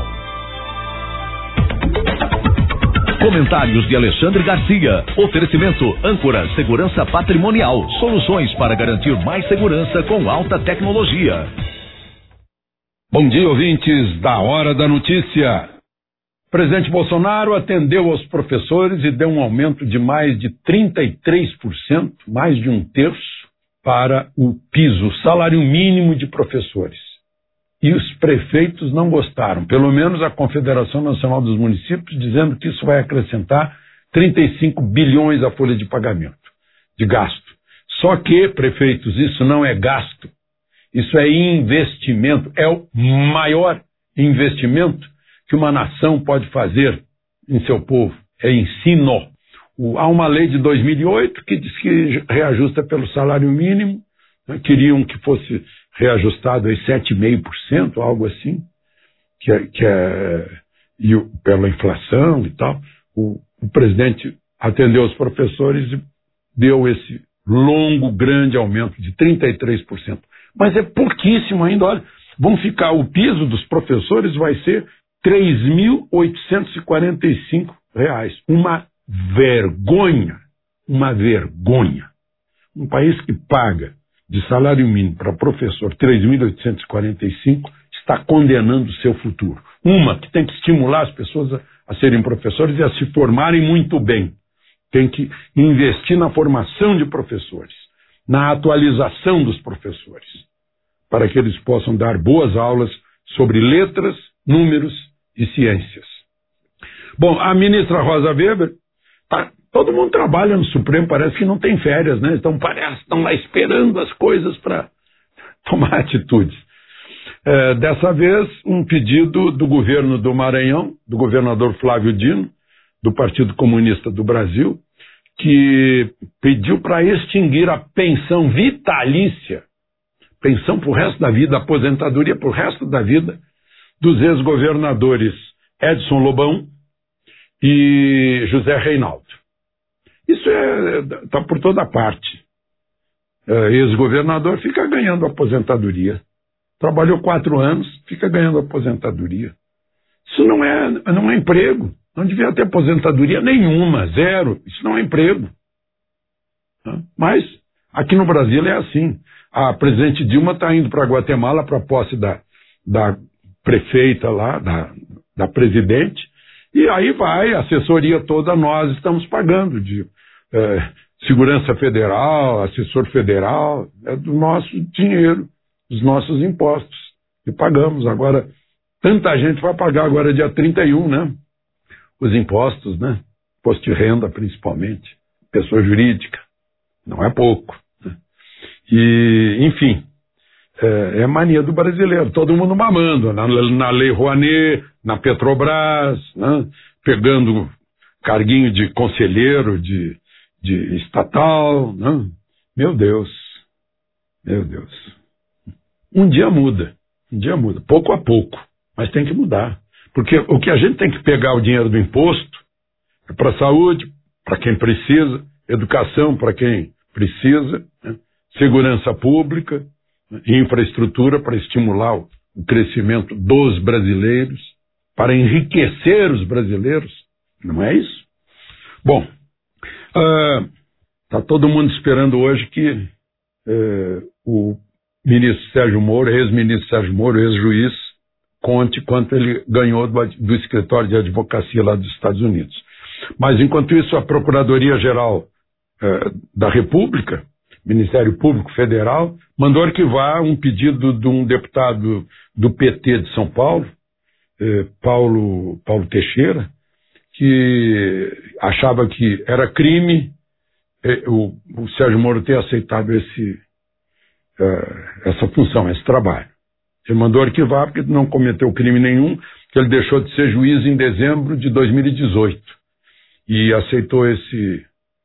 Comentários de Alexandre Garcia. Oferecimento Âncora Segurança Patrimonial. Soluções para garantir mais segurança com alta tecnologia. Bom dia, ouvintes da Hora da Notícia. O presidente Bolsonaro atendeu aos professores e deu um aumento de mais de 33%, mais de um terço, para o piso, salário mínimo de professores. E os prefeitos não gostaram, pelo menos a Confederação Nacional dos Municípios, dizendo que isso vai acrescentar 35 bilhões à folha de pagamento, de gasto. Só que, prefeitos, isso não é gasto, isso é investimento, é o maior investimento que uma nação pode fazer em seu povo, é ensino. Há uma lei de 2008 que diz que reajusta pelo salário mínimo, né? Queriam que fosse reajustado aí 7,5%, algo assim, pela inflação e tal. O presidente atendeu os professores e deu esse longo, grande aumento de 33%. Mas é pouquíssimo ainda, olha, o piso dos professores vai ser R$ 3.845. Uma vergonha, uma vergonha. Um país que paga de salário mínimo para professor 3.845 está condenando o seu futuro. Que tem que estimular as pessoas a serem professores e a se formarem muito bem. Tem que investir na formação de professores, na atualização dos professores, para que eles possam dar boas aulas sobre letras, números e ciências. Bom, a ministra Rosa Weber, todo mundo trabalha no Supremo, parece que não tem férias, né? Estão lá esperando as coisas para tomar atitudes. Dessa vez, um pedido do governo do Maranhão, do governador Flávio Dino, do Partido Comunista do Brasil, que pediu para extinguir a pensão vitalícia pensão pro resto da vida, aposentadoria pro resto da vida dos ex-governadores Edson Lobão e José Reinaldo. Isso está por toda parte. Ex-governador fica ganhando aposentadoria. Trabalhou 4 anos, fica ganhando aposentadoria. Isso não é emprego. Não devia ter aposentadoria nenhuma, zero. Isso não é emprego. Mas aqui no Brasil é assim. A presidente Dilma está indo para Guatemala para a posse da prefeita lá, da presidente, e aí vai, a assessoria toda nós estamos pagando de segurança federal, assessor federal, é do nosso dinheiro, dos nossos impostos, e pagamos. Agora, tanta gente vai pagar agora dia 31, né? Os impostos, né? Imposto de renda, principalmente, pessoa jurídica, não é pouco. Né? E, enfim, é mania do brasileiro, todo mundo mamando, na Lei Rouanet, na Petrobras, né? Pegando carguinho de conselheiro, de estatal, né? Meu Deus. Um dia muda, pouco a pouco, mas tem que mudar. Porque o que a gente tem que pegar o dinheiro do imposto é para a saúde, para quem precisa, educação para quem precisa, né? Segurança pública, infraestrutura para estimular o crescimento dos brasileiros, para enriquecer os brasileiros, não é isso? Bom, está todo mundo esperando hoje que o ministro Sérgio Moro, ex-ministro Sérgio Moro, ex-juiz, conte quanto ele ganhou do escritório de advocacia lá dos Estados Unidos. Mas, enquanto isso, a Procuradoria-Geral da República, Ministério Público Federal, mandou arquivar um pedido de um deputado do PT de São Paulo, Paulo Teixeira, que achava que era crime o Sérgio Moro ter aceitado essa função, esse trabalho. Ele mandou arquivar porque não cometeu crime nenhum, que ele deixou de ser juiz em dezembro de 2018 e aceitou esse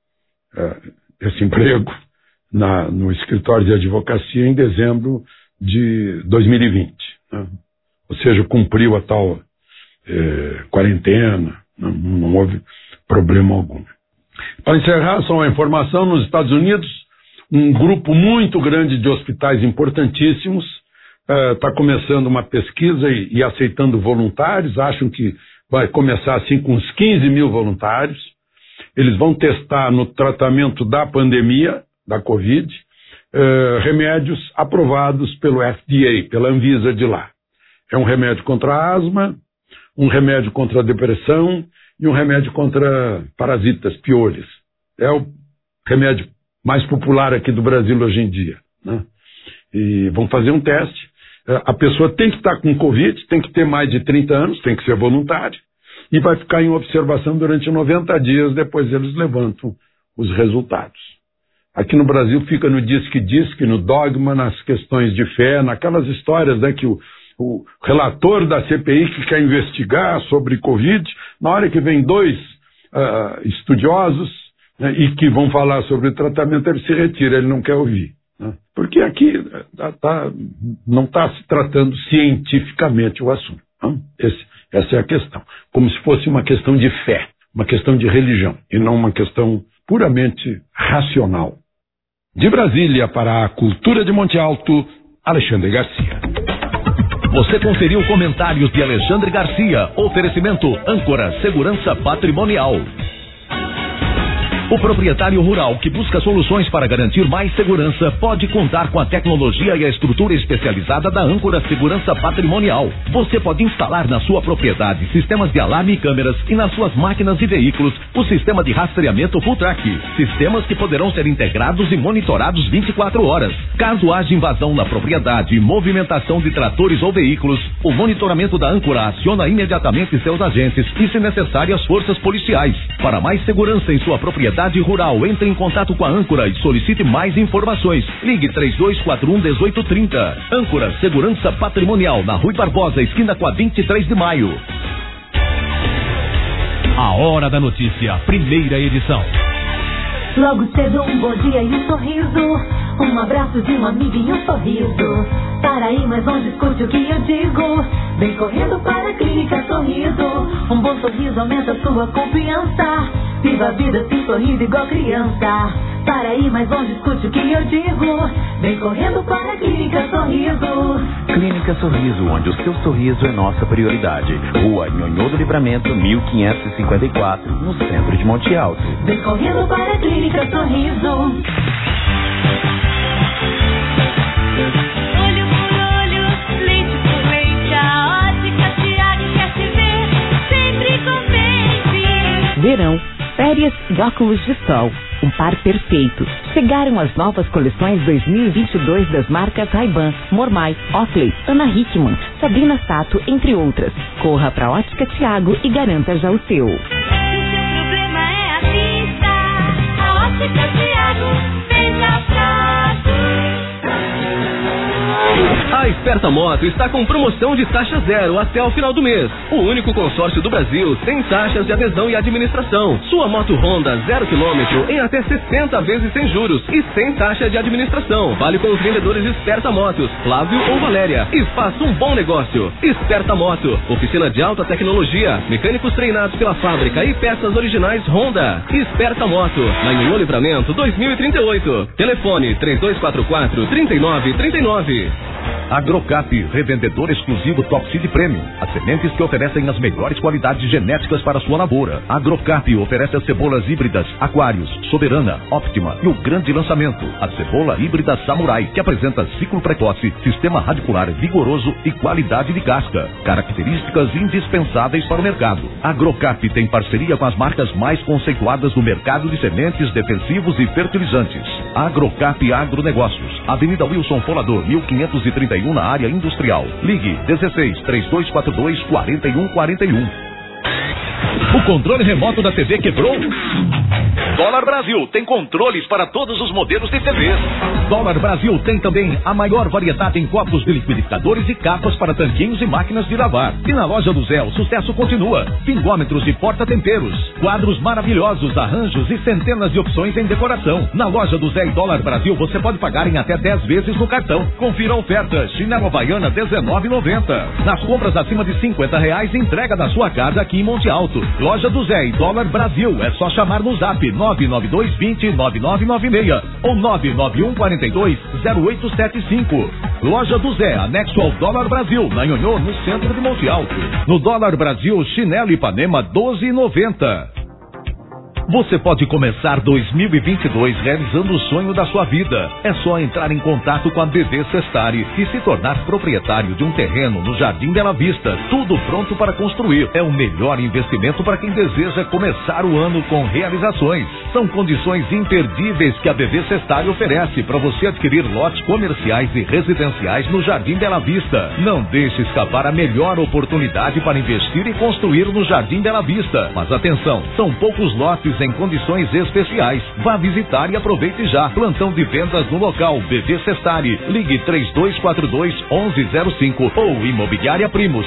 emprego no escritório de advocacia em dezembro de 2020. Né? Ou seja, cumpriu a tal quarentena, não houve problema algum. Para encerrar, só uma informação: nos Estados Unidos, um grupo muito grande de hospitais importantíssimos está começando uma pesquisa e aceitando voluntários. Acham que vai começar assim com uns 15 mil voluntários. Eles vão testar no tratamento da pandemia, da Covid, remédios aprovados pelo FDA, pela Anvisa de lá. É um remédio contra a asma, um remédio contra a depressão e um remédio contra parasitas, piolhos. É o remédio mais popular aqui do Brasil hoje em dia. Né? E vão fazer um teste. A pessoa tem que estar com Covid, tem que ter mais de 30 anos, tem que ser voluntário, e vai ficar em observação durante 90 dias, depois eles levantam os resultados. Aqui no Brasil fica no disque-disque, no dogma, nas questões de fé, naquelas histórias, né, que o relator da CPI que quer investigar sobre Covid, na hora que vem 2 estudiosos, né, e que vão falar sobre o tratamento, ele se retira, ele não quer ouvir. Né? Porque aqui não está se tratando cientificamente o assunto. Né? Essa é a questão. Como se fosse uma questão de fé, uma questão de religião, e não uma questão puramente racional. De Brasília para a Cultura de Monte Alto, Alexandre Garcia. Você conferiu comentários de Alexandre Garcia. Oferecimento Âncora Segurança Patrimonial. O proprietário rural que busca soluções para garantir mais segurança pode contar com a tecnologia e a estrutura especializada da Âncora Segurança Patrimonial. Você pode instalar na sua propriedade sistemas de alarme e câmeras e nas suas máquinas e veículos o sistema de rastreamento Full Track. Sistemas que poderão ser integrados e monitorados 24 horas. Caso haja invasão na propriedade e movimentação de tratores ou veículos, o monitoramento da Âncora aciona imediatamente seus agentes e, se necessário, as forças policiais. Para mais segurança em sua propriedade rural, entre em contato com a Âncora e solicite mais informações. Ligue 3241-1830. Âncora Segurança Patrimonial, na Rui Barbosa, esquina com a 23 de maio. A Hora da Notícia, primeira edição. Logo cedo, um bom dia e um sorriso. Um abraço de um amigo e um sorriso. Para ir mais longe, escute o que eu digo. Vem correndo para a Clínica Sorriso. Um bom sorriso aumenta sua confiança. Viva a vida assim sorrindo igual criança. Para ir mais longe, escute o que eu digo. Vem correndo para a Clínica Sorriso. Clínica Sorriso, onde o seu sorriso é nossa prioridade. Rua Nhonhô do Livramento, 1554, no centro de Monte Alto. Vem correndo para a Clínica Sorriso. Olho por olho, leite por leite, a Ótica Tiago quer te ver sempre contente. Verão, férias e óculos de sol. Um par perfeito. Chegaram as novas coleções 2022 das marcas Ray-Ban, Mormai, Oakley, Ana Hickman, Sabrina Sato, entre outras. Corra pra Ótica Tiago e garanta já o seu. Se o seu problema é a vista, a Ótica Tiago vem na praça. A Esperta Moto está com promoção de taxa zero até o final do mês. O único consórcio do Brasil sem taxas de adesão e administração. Sua moto Honda 0 km em até 60 vezes sem juros e sem taxa de administração. Vale com os vendedores Esperta Motos, Flávio ou Valéria. E faça um bom negócio. Esperta Moto, oficina de alta tecnologia, mecânicos treinados pela fábrica e peças originais Honda. Esperta Moto, na Nhonhô Livramento 2038. Telefone 3244-3939. Agrocap, revendedor exclusivo Top Seed Premium. As sementes que oferecem as melhores qualidades genéticas para a sua lavoura. Agrocap oferece as cebolas híbridas Aquarius, Soberana, Optima e o grande lançamento, a cebola híbrida Samurai, que apresenta ciclo precoce, sistema radicular vigoroso e qualidade de casca. Características indispensáveis para o mercado. Agrocap tem parceria com as marcas mais conceituadas do mercado de sementes, defensivos e fertilizantes. Agrocap Agronegócios, Avenida Wilson Folador, 1531, na área industrial. Ligue 16-3242-4141. O controle remoto da TV quebrou? Dólar Brasil tem controles para todos os modelos de TVs. Dólar Brasil tem também a maior variedade em copos de liquidificadores e capas para tanquinhos e máquinas de lavar. E na loja do Zé, o sucesso continua. Pingômetros e porta-temperos, quadros maravilhosos, arranjos e centenas de opções em decoração. Na loja do Zé e Dólar Brasil você pode pagar em até 10 vezes no cartão. Confira a oferta. Chinelo Havaiana R$19,90. Nas compras acima de R$50, entrega da sua casa aqui em Monte Alto. Loja do Zé e Dólar Brasil. É só chamar no Zap 99220-9996 ou 99142-0875. Loja do Zé, anexo ao Dólar Brasil, na Nhonhô, no centro de Monte Alto. No Dólar Brasil, chinelo Ipanema R$12,90. Você pode começar 2022 realizando o sonho da sua vida. É só entrar em contato com a BV Sestari e se tornar proprietário de um terreno no Jardim Bela Vista. Tudo pronto para construir. É o melhor investimento para quem deseja começar o ano com realizações. São condições imperdíveis que a BV Sestari oferece para você adquirir lotes comerciais e residenciais no Jardim Bela Vista. Não deixe escapar a melhor oportunidade para investir e construir no Jardim Bela Vista. Mas atenção, são poucos lotes em condições especiais. Vá visitar e aproveite já. Plantão de vendas no local BV Sestari. Ligue 3242-1105 ou Imobiliária Primos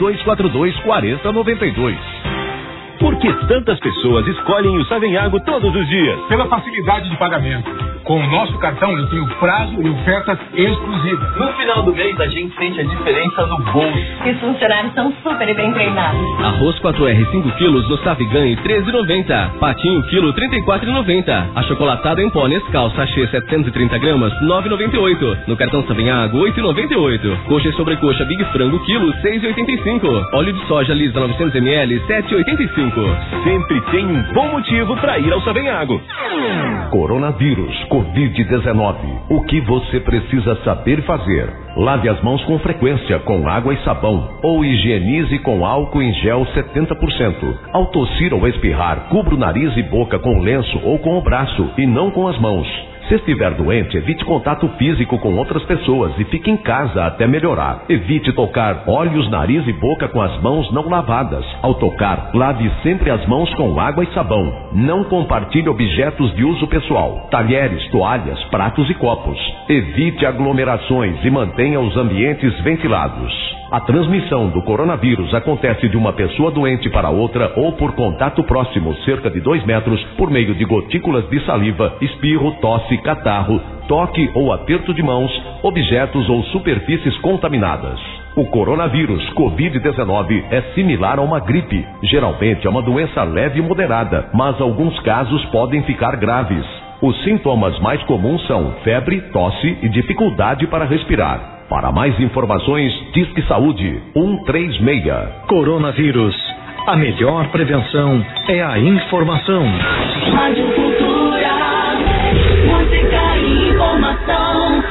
3242-4092. Por que tantas pessoas escolhem o Savenhago todos os dias? Pela facilidade de pagamento. Com o nosso cartão eu tenho prazo e ofertas exclusivas. No final do mês a gente sente a diferença no bolso. Os funcionários são super bem treinados. Arroz 4R 5 quilos no Savigan R$13,90. Patinho quilo R$34,90. Achocolatado em pó Nescau sachê 730 gramas R$9,98. No cartão Savenhago R$8,98. Coxa e sobrecoxa Big Frango quilo R$6,85. Óleo de soja lisa 900 ml R$7,85. Sempre tem um bom motivo para ir ao Savenhago. Coronavírus, Covid-19. O que você precisa saber fazer? Lave as mãos com frequência com água e sabão ou higienize com álcool em gel 70%. Ao tossir ou espirrar, cubra o nariz e boca com lenço ou com o braço e não com as mãos. Se estiver doente, evite contato físico com outras pessoas e fique em casa até melhorar. Evite tocar olhos, nariz e boca com as mãos não lavadas. Ao tocar, lave sempre as mãos com água e sabão. Não compartilhe objetos de uso pessoal, talheres, toalhas, pratos e copos. Evite aglomerações e mantenha os ambientes ventilados. A transmissão do coronavírus acontece de uma pessoa doente para outra ou por contato próximo, cerca de 2 metros, por meio de gotículas de saliva, espirro, tosse, catarro, toque ou aperto de mãos, objetos ou superfícies contaminadas. O coronavírus Covid-19 é similar a uma gripe. Geralmente é uma doença leve e moderada, mas alguns casos podem ficar graves. Os sintomas mais comuns são febre, tosse e dificuldade para respirar. Para mais informações, Disque Saúde 136. Coronavírus. A melhor prevenção é a informação. Rádio Cultura, música e informação.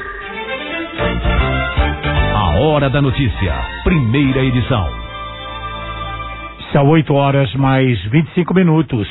A Hora da Notícia, primeira edição. São 8h mais 25.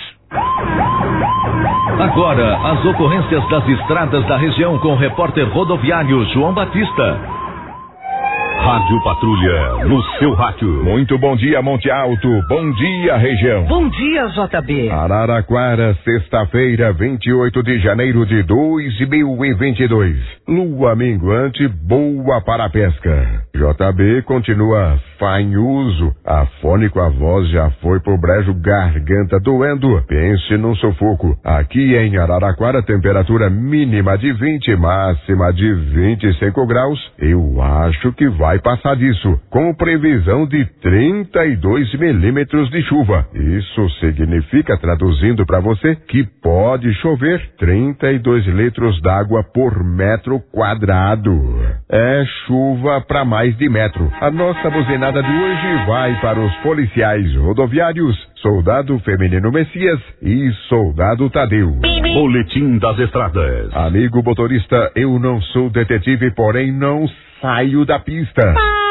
Agora, as ocorrências das estradas da região com o repórter rodoviário João Batista. Rádio Patrulha, no seu rádio. Muito bom dia, Monte Alto. Bom dia, região. Bom dia, JB. Araraquara, sexta-feira, 28 de janeiro de 2022. Lua minguante, boa para a pesca. JB continua fanhoso. Afônico, a voz já foi pro brejo, garganta doendo. Pense num sufoco. Aqui em Araraquara, temperatura mínima de 20, máxima de 25 graus. Eu acho que vai passar disso, com previsão de 32 milímetros de chuva. Isso significa, traduzindo para você, que pode chover 32 litros d'água por metro quadrado. É chuva para mais de metro. A nossa buzinada de hoje vai para os policiais rodoviários, Soldado Feminino Messias e Soldado Tadeu. Boletim das Estradas. Amigo motorista, eu não sou detetive, porém não saio da pista.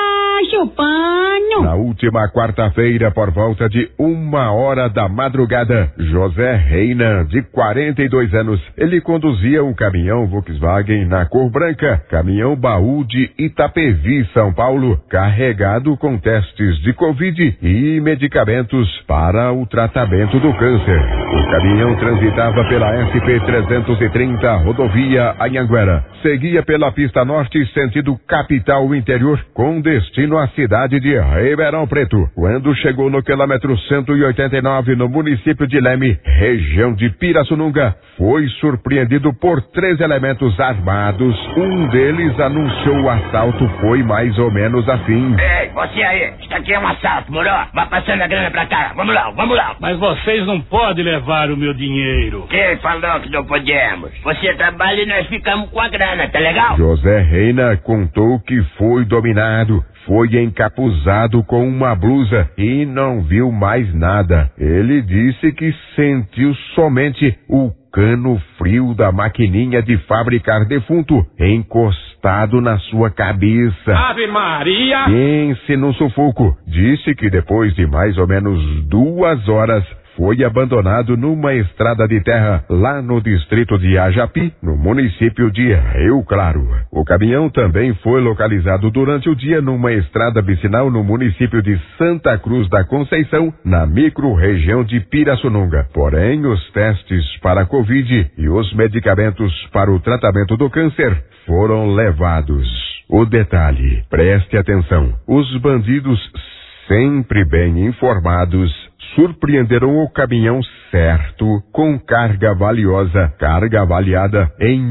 Na última quarta-feira, por volta de 1h da madrugada, José Reina, de 42 anos, ele conduzia um caminhão Volkswagen na cor branca, caminhão baú de Itapevi, São Paulo, carregado com testes de Covid e medicamentos para o tratamento do câncer. O caminhão transitava pela SP-330, rodovia Anhanguera. Seguia pela pista norte, sentido capital interior, com destino à cidade de Ribeirão Preto. Quando chegou no quilômetro 189, no município de Leme, região de Pirassununga, foi surpreendido por 3 elementos armados. Um deles anunciou o assalto. Foi mais ou menos assim: Ei, você aí, isso aqui é um assalto, moro? Vai passando a grana pra cá, vamos lá. Mas vocês não podem levar o meu dinheiro. Quem falou que não podemos? Você trabalha e nós ficamos com a grana, tá legal? José Reina contou que foi dominado. Foi encapuzado com uma blusa e não viu mais nada. Ele disse que sentiu somente o cano frio da maquininha de fabricar defunto encostado na sua cabeça. Ave Maria! Pense no sufoco. Disse que depois de mais ou menos 2 horas foi abandonado numa estrada de terra lá no distrito de Ajapi, no município de Rio Claro. O caminhão também foi localizado durante o dia numa estrada vicinal no município de Santa Cruz da Conceição, na micro-região de Pirassununga. Porém, os testes para a Covid e os medicamentos para o tratamento do câncer foram levados. O detalhe, preste atenção, os bandidos, sempre bem informados, surpreenderam o caminhão certo com carga valiosa, carga avaliada em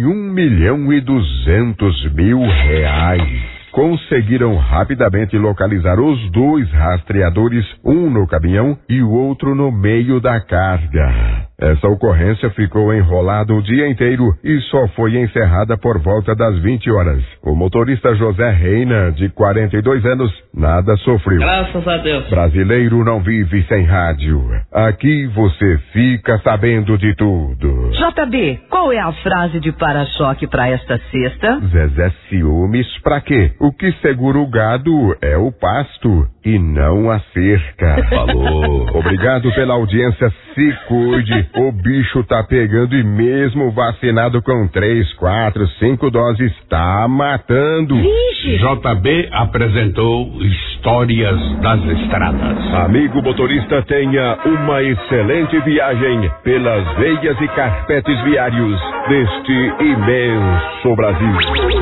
R$1.200.000. Conseguiram rapidamente localizar os 2 rastreadores, um no caminhão e o outro no meio da carga. Essa ocorrência ficou enrolada o dia inteiro e só foi encerrada por volta das 20 horas. O motorista José Reina, de 42 anos, nada sofreu. Graças a Deus. Brasileiro não vive sem rádio. Aqui você fica sabendo de tudo. JB, qual é a frase de para-choque para esta sexta? Zezé ciúmes pra quê? O que segura o gado é o pasto e não a cerca. Falou. Obrigado pela audiência, se cuide. O bicho tá pegando e mesmo vacinado com 3, 4, 5 doses, tá matando. Vixe. JB apresentou Histórias das Estradas. Amigo motorista, tenha uma excelente viagem pelas veias e carpetes viários deste imenso Brasil.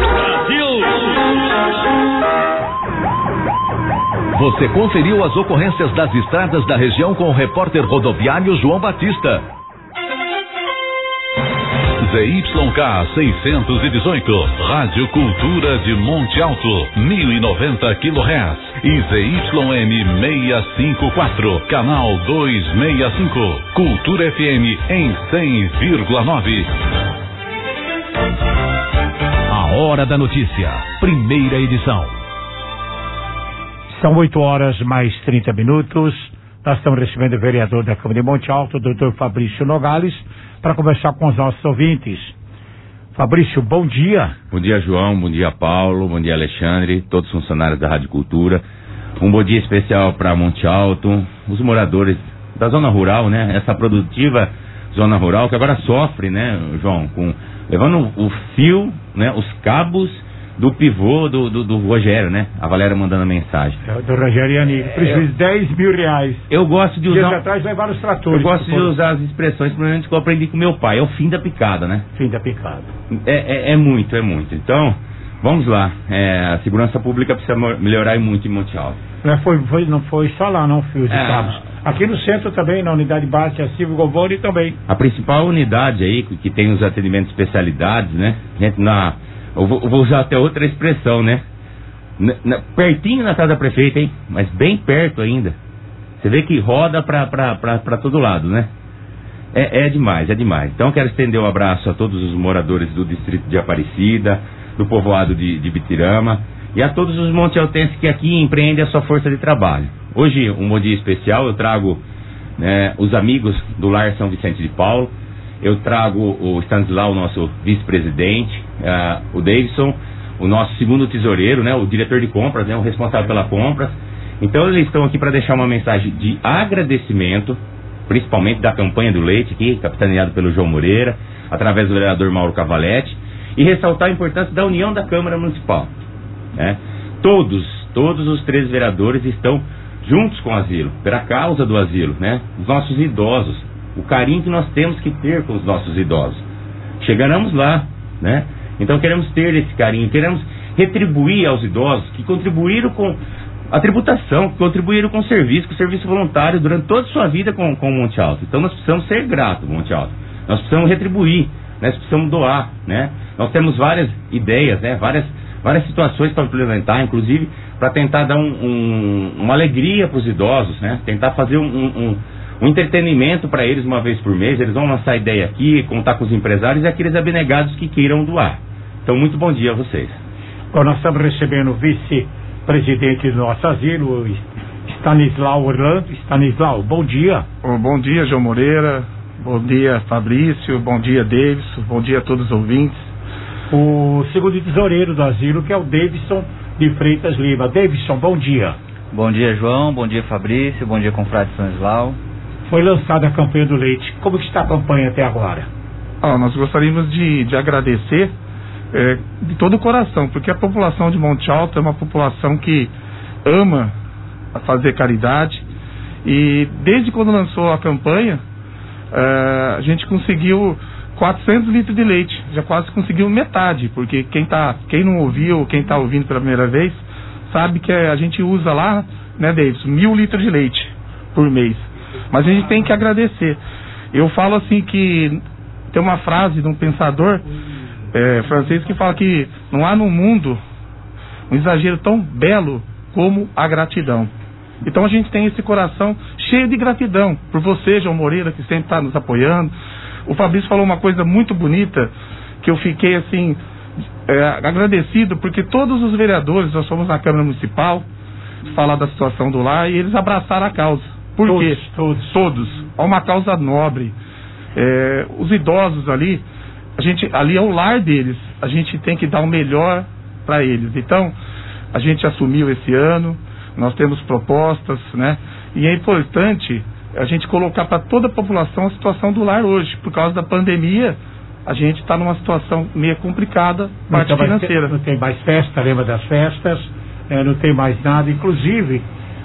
Você conferiu as ocorrências das estradas da região com o repórter rodoviário João Batista. ZYK 618, Rádio Cultura de Monte Alto, 1090 kHz e ZYM 654, canal 265, Cultura FM em 100,9. A Hora da Notícia, primeira edição. São 8h mais 30 minutos. Nós estamos recebendo o vereador da Câmara de Monte Alto, o doutor Fabrício Nogales, para conversar com os nossos ouvintes. Fabrício, bom dia. Bom dia, João. Bom dia, Paulo. Bom dia, Alexandre. Todos os funcionários da Rádio Cultura. Um bom dia especial para Monte Alto, os moradores da zona rural, né? Essa produtiva zona rural que agora sofre, né, João, levando o fio, né, os cabos do pivô do Rogério, né? A Valéria mandando a mensagem. Do Rogério Ianni, prejuízo R$10 mil. Eu gosto de usar... Dias atrás levaram os tratores. Eu gosto de usar as expressões, primeiramente, que eu aprendi com meu pai. É o fim da picada, né? Fim da picada. É muito. Então, vamos lá. A segurança pública precisa melhorar muito em Monte Alto. Não foi só lá, não, fios e cabos. Aqui no centro também, na unidade básica Silvio Govoni também. A principal unidade aí, que tem os atendimentos especialidades, né? Eu vou usar até outra expressão, né? Pertinho na casa da prefeita, hein? Mas bem perto ainda. Você vê que roda pra todo lado, né? É demais. Então quero estender um abraço a todos os moradores do distrito de Aparecida, do povoado de Bitirama e a todos os montealtenses que aqui empreendem a sua força de trabalho. Hoje, um bom dia especial, eu trago os amigos do Lar São Vicente de Paulo. Eu trago o Stanislau, nosso vice-presidente, o Davidson, o nosso segundo tesoureiro, né, o diretor de compras, né, o responsável pela compras. Então eles estão aqui para deixar uma mensagem de agradecimento, principalmente da campanha do leite aqui, capitaneado pelo João Moreira, através do vereador Mauro Cavalete, e ressaltar a importância da união da Câmara Municipal, né? Todos os 3 vereadores estão juntos com o asilo, pela causa do asilo, né? Os nossos idosos, o carinho que nós temos que ter com os nossos idosos. Chegaremos lá, né? Então queremos ter esse carinho, queremos retribuir aos idosos que contribuíram com a tributação, que contribuíram com o serviço voluntário durante toda a sua vida com o Monte Alto. Então nós precisamos ser gratos, Monte Alto. Nós precisamos retribuir, né? Nós precisamos doar, né? Nós temos várias ideias, né? Várias situações para implementar, inclusive para tentar dar uma alegria para os idosos, né? Tentar fazer um entretenimento para eles uma vez por mês. Eles vão lançar ideia aqui, contar com os empresários e aqueles abnegados que queiram doar. Então, muito bom dia a vocês. Bom, nós estamos recebendo o vice-presidente do nosso asilo, Stanislau Orlando. Stanislau, bom dia. Bom dia, João Moreira. Bom dia, Fabrício. Bom dia, Davidson. Bom dia a todos os ouvintes. O segundo tesoureiro do asilo, que é o Davidson de Freitas Lima. Davidson, bom dia. Bom dia, João. Bom dia, Fabrício. Bom dia, confrade Stanislau. Foi lançada a campanha do leite. Como que está a campanha até agora? Nós gostaríamos de agradecer de todo o coração, porque a população de Monte Alto é uma população que ama fazer caridade, e desde quando lançou a campanha, a gente conseguiu 400 litros de leite, já quase conseguiu metade, porque quem não ouviu, quem está ouvindo pela primeira vez, sabe que a gente usa lá, né, Davidson, 1.000 litros de leite por mês. Mas a gente tem que agradecer. Eu falo assim que tem uma frase de um pensador francês que fala que não há no mundo um exagero tão belo como a gratidão. Então a gente tem esse coração cheio de gratidão por você, João Moreira, que sempre está nos apoiando. O Fabrício falou uma coisa muito bonita, que eu fiquei assim agradecido, porque todos os vereadores, nós fomos na Câmara Municipal falar da situação do lar, e eles abraçaram a causa. Por quê? Todos. É uma causa nobre. Os idosos ali é o lar deles. A gente tem que dar o melhor para eles. Então, a gente assumiu esse ano, nós temos propostas, né? E é importante a gente colocar para toda a população a situação do lar hoje. Por causa da pandemia, a gente está numa situação meio complicada, parte financeira. Não tem mais festa, lembra das festas, não tem mais nada. Inclusive,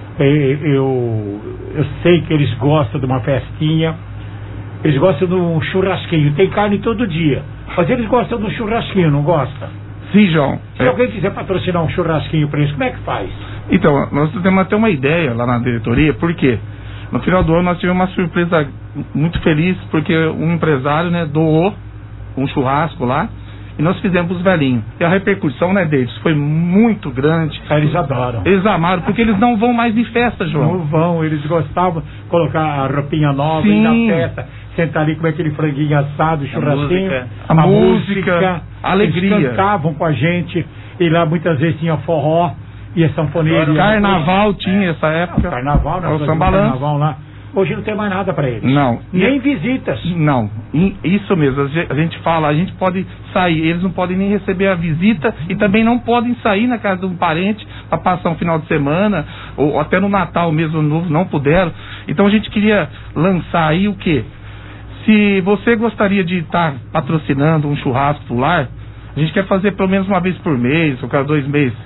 eu sei que eles gostam de uma festinha, eles gostam de um churrasquinho, tem carne todo dia, mas eles gostam de um churrasquinho, não gostam? Sim, João. Se alguém quiser patrocinar um churrasquinho para eles, como é que faz? Então, nós temos até uma ideia lá na diretoria, porque no final do ano nós tivemos uma surpresa muito feliz, porque um empresário, né, doou um churrasco lá, e nós fizemos os velhinhos. E a repercussão, né, deles foi muito grande. Eles adoram. Eles amaram, porque eles não vão mais em festa, João. Não vão, eles gostavam de colocar a roupinha nova, Sim. ir na festa, sentar ali com aquele franguinho assado, churrasquinho. A música, a alegria. Eles cantavam com a gente, e lá muitas vezes tinha forró, e a sanfoneira. Carnaval tinha essa época. Carnaval, né? O sambalanço. Carnaval lá. Hoje não tem mais nada para eles. Não. Nem visitas. Não. Isso mesmo. A gente fala, a gente pode sair, eles não podem nem receber a visita e também não podem sair na casa de um parente para passar um final de semana ou até no Natal mesmo, novo, não puderam. Então a gente queria lançar aí o quê? Se você gostaria de estar patrocinando um churrasco pro lar, a gente quer fazer pelo menos uma vez por mês, ou cada 2 meses.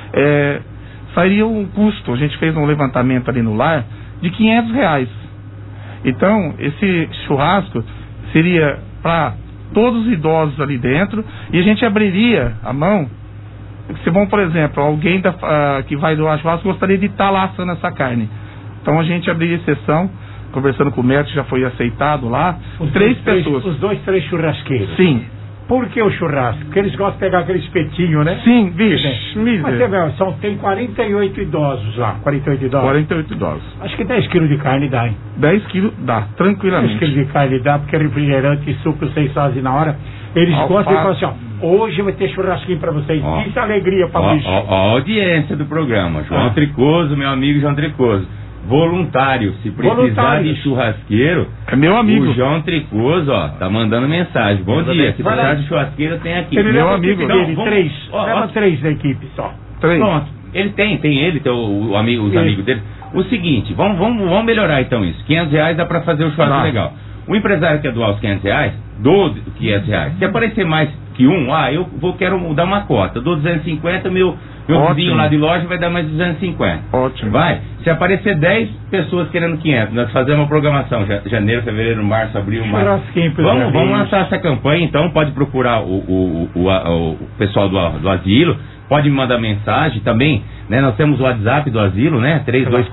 Sairia um custo, a gente fez um levantamento ali no lar, de R$500. Então, esse churrasco seria para todos os idosos ali dentro, e a gente abriria a mão. Se bom, por exemplo, alguém que vai doar churrasco gostaria de estar lá assando essa carne. Então a gente abriria exceção, conversando com o médico, já foi aceitado lá. Os 3 pessoas. Os 2-3 churrasqueiros. Sim. Por que o churrasco? Porque eles gostam de pegar aquele espetinho, né? Sim, bicho. Mas você vê, tem 48 idosos lá. 48 idosos. 48 idosos. Acho que 10 quilos de carne dá, hein? 10 quilos dá, tranquilamente. 10 quilos de carne dá, porque refrigerante e suco vocês fazem na hora. Eles gostam de falar assim, ó, hoje vai ter churrasquinho pra vocês. Isso é alegria pra bicho. A audiência do programa. João Tricoso, meu amigo João Tricoso. Voluntário, se precisar de churrasqueiro, é meu amigo. O João Tricoso, ó, tá mandando mensagem. Bom dia, se precisar de churrasqueiro, tem aqui. Ele meu leva amigo dele, 3. Leva 3 da equipe só. 3. Pronto. Ele tem os amigos dele. O seguinte, vamos melhorar então isso. R$500 dá pra fazer o churrasco legal. O empresário quer doar os R$500, dou R$500. Se aparecer mais que um, eu quero mudar uma cota. Dou 250, meu vizinho lá de loja vai dar mais 250. Ótimo. Vai. Se aparecer 10 pessoas querendo 500, nós fazemos uma programação. Janeiro, fevereiro, março, abril, maio. Vamos lançar essa campanha, então. Pode procurar o pessoal do asilo. Pode me mandar mensagem também, né? Nós temos o WhatsApp do asilo, né?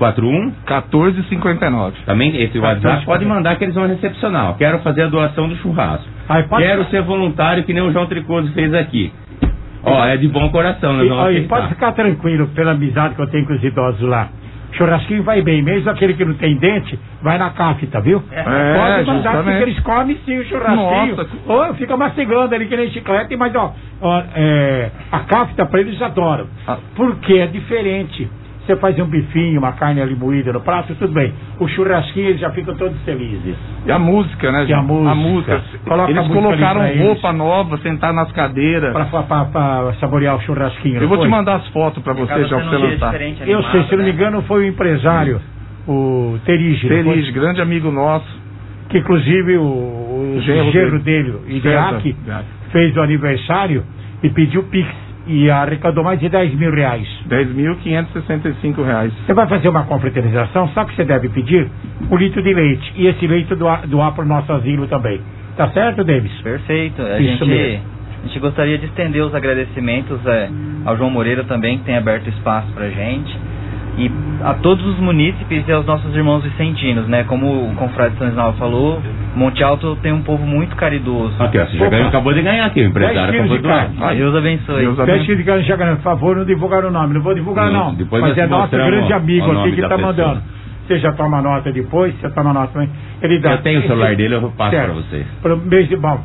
3241-1459. Também esse WhatsApp pode mandar que eles vão recepcionar. Quero fazer a doação do churrasco. Quero ser voluntário que nem o João Tricoso fez aqui. É de bom coração, né? Pode ficar tranquilo pela amizade que eu tenho com os idosos lá. Churrasquinho vai bem, mesmo aquele que não tem dente, vai na cafta, viu? Pode mandar, porque eles comem sim o churrasquinho. Nossa. Fica mastigando ali que nem chiclete, mas a cafta pra eles adoram. Porque é diferente. Você faz um bifinho, uma carne ali moída no prato, tudo bem. O churrasquinho, eles já ficam todos felizes. E a música, né, gente? A música. Eles colocaram roupa nova, sentar nas cadeiras. Pra saborear o churrasquinho. Eu vou te mandar as fotos pra você, já pra você lançar. Eu sei, se não me engano, foi o empresário, o Terige. Terige, grande amigo nosso. Que inclusive o genro dele, Idiaque, fez o aniversário e pediu Pix. E arrecadou mais de R$10 mil. R$10.565. Você vai fazer uma confraternização, sabe o que você deve pedir? 1 litro de leite. E esse leite doar para o nosso asilo também. Tá certo, Davis? Perfeito. A gente gostaria de estender os agradecimentos ao João Moreira também, que tem aberto espaço pra gente. E a todos os munícipes e aos nossos irmãos vicentinos, né? Como o confrade São Isnaldo falou, Monte Alto tem um povo muito caridoso. Aqui, ó, você acabou de ganhar aqui, o empresário acabou de ganhar. Deus abençoe. 10 quilos de carne já ganhando. Por favor, não divulgar o nome. Não vou divulgar, não. Mas é nosso grande amigo aqui que tá mandando. Você já toma nota depois, você toma nota também. Ele dá. Eu tenho o celular dele, eu passo para você. Pro mês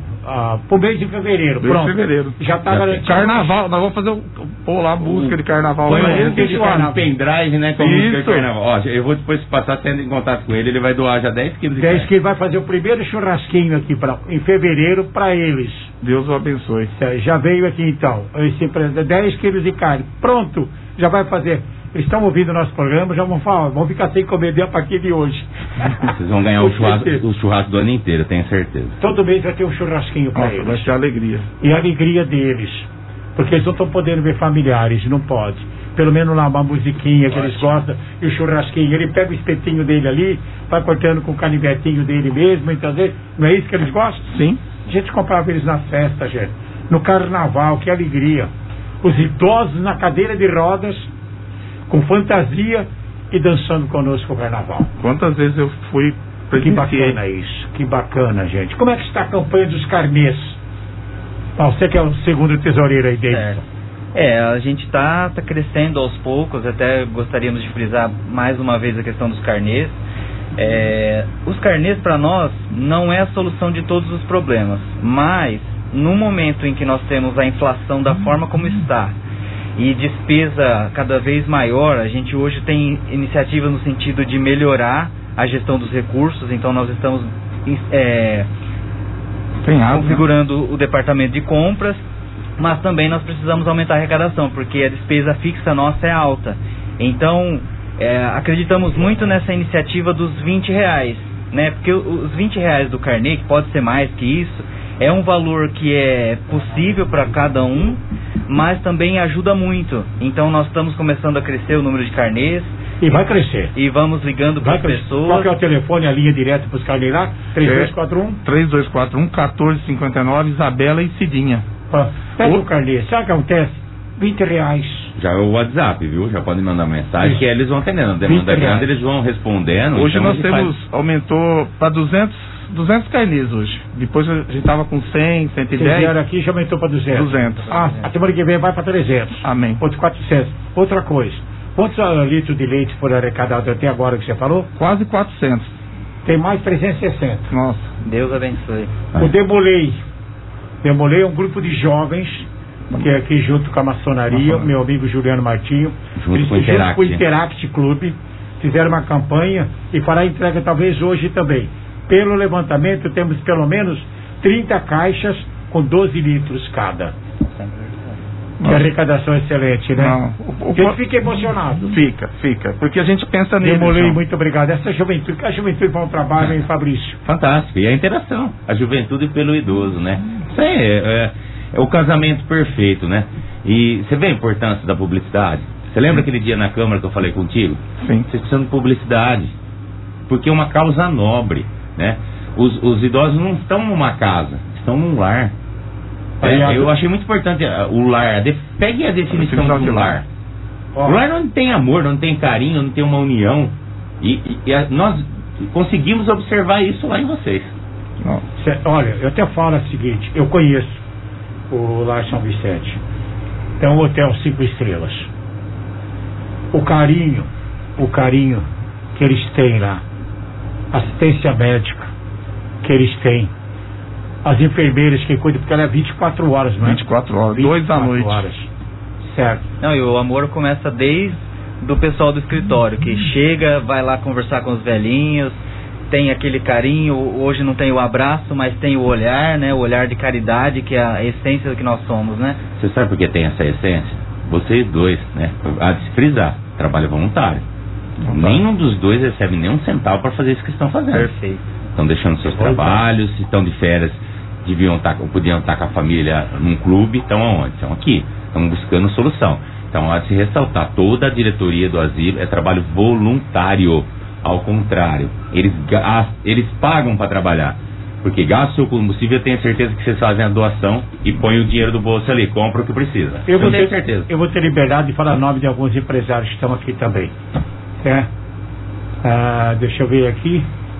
de fevereiro. Pronto. Fevereiro. Já tá garantido. Carnaval, nós vamos fazer a música de carnaval. Põe um pendrive, né? Com música de carnaval. Ó, eu vou depois passar sendo em contato com ele, ele vai doar já 10 quilos de carne. 10 quilos, vai fazer o primeiro churrasquinho aqui em fevereiro para eles. Deus o abençoe. Já veio aqui então. 10 quilos de carne. Pronto. Já vai fazer. Eles estão ouvindo o nosso programa, já vão ficar sem comer a partir de hoje. Vocês vão ganhar o churrasco do ano inteiro, tenho certeza. Todo mês vai ter um churrasquinho para eles. Vai ser alegria. E a alegria deles. Porque eles não estão podendo ver familiares, não pode. Pelo menos lá uma musiquinha que eles gostam, e o churrasquinho. Ele pega o espetinho dele ali, vai cortando com o canivetinho dele mesmo, então, não é isso que eles gostam? Sim. A gente comprava eles na festa, gente. No carnaval, que alegria. Os idosos na cadeira de rodas, com fantasia e dançando conosco o carnaval. Quantas vezes eu fui Que bacana isso, que bacana, gente. Como é que está a campanha dos carnês? Você que é o segundo tesoureiro aí dele. A gente tá crescendo aos poucos, até gostaríamos de frisar mais uma vez a questão dos carnês. Os carnês para nós não é a solução de todos os problemas, mas no momento em que nós temos a inflação da forma como está e despesa cada vez maior, a gente hoje tem iniciativas no sentido de melhorar a gestão dos recursos. Então nós estamos configurando o departamento de compras, mas também nós precisamos aumentar a arrecadação, porque a despesa fixa nossa é alta. Então acreditamos muito nessa iniciativa dos R$20, né? Porque os R$20 do carnê, que pode ser mais que isso, é um valor que é possível para cada um, mas também ajuda muito. Então nós estamos começando a crescer o número de carnês. E vai crescer. E vamos ligando para as pessoas. Qual que é o telefone, a linha direta para os carnês lá? 3241-1459, Isabela e Cidinha. Pega o carnê, sabe o que acontece? R$20. Já é o WhatsApp, viu? Já podem mandar mensagem que eles vão atendendo. Demanda grande, eles vão respondendo. Hoje nós aumentou para 200 carnês hoje. Depois a gente estava com 100, 110. Fizeram aqui, já aumentou para 200. A semana que vem vai para 300. Amém. Outro 400. Outra coisa, quantos litros de leite foram arrecadados até agora que você falou? Quase 400. Tem mais 360. Nossa. Deus abençoe. O Demolei é um grupo de jovens que é aqui junto com a maçonaria, meu amigo Juliano Martinho, junto com o Interact Clube, fizeram uma campanha e fará a entrega talvez hoje também. Pelo levantamento temos pelo menos 30 caixas com 12 litros cada. Que arrecadação excelente, né? A gente fica emocionado. Fica, porque a gente pensa nele. Demolei, muito obrigado. Essa juventude, que a juventude faz um trabalho, hein, Fabrício? Fantástico, e a interação, a juventude pelo idoso, né? Isso aí é o casamento perfeito, né? E você vê a importância da publicidade? Você lembra aquele dia na Câmara que eu falei contigo? Sim. Vocês precisam de publicidade, porque é uma causa nobre, né? Os idosos não estão numa casa, estão num lar. Eu achei muito importante o lar. Pegue a definição do lar. O lar não tem amor, não tem carinho, não tem uma união. E nós conseguimos observar isso lá em vocês. Olha, eu até falo o seguinte: eu conheço o Lar São Vicente. É um hotel 5 estrelas. O carinho que eles têm lá, assistência médica que eles têm, as enfermeiras que cuidam, porque ela é 24 horas, não é? 24 horas, 2 da noite. Certo. Não, e o amor começa desde do pessoal do escritório, que chega, vai lá conversar com os velhinhos, tem aquele carinho. Hoje não tem o abraço, mas tem o olhar, né? O olhar de caridade, que é a essência do que nós somos, né? Você sabe por que tem essa essência? Vocês dois, né? Há de se frisar, trabalho voluntário. Nenhum dos dois recebe nem um centavo para fazer isso que estão fazendo. Perfeito. Estão deixando seus trabalhos, estão de férias, podiam estar com a família num clube, estão aonde? Estão aqui, estão buscando solução. Então há de se ressaltar, toda a diretoria do asilo é trabalho voluntário. Ao contrário, eles pagam para trabalhar, porque gastam o combustível. Eu tenho certeza que vocês fazem a doação e põem o dinheiro do bolso ali, compram o que precisa. Eu tenho certeza. Eu vou ter liberdade de falar o nome de alguns empresários que estão aqui também. Deixa eu ver aqui.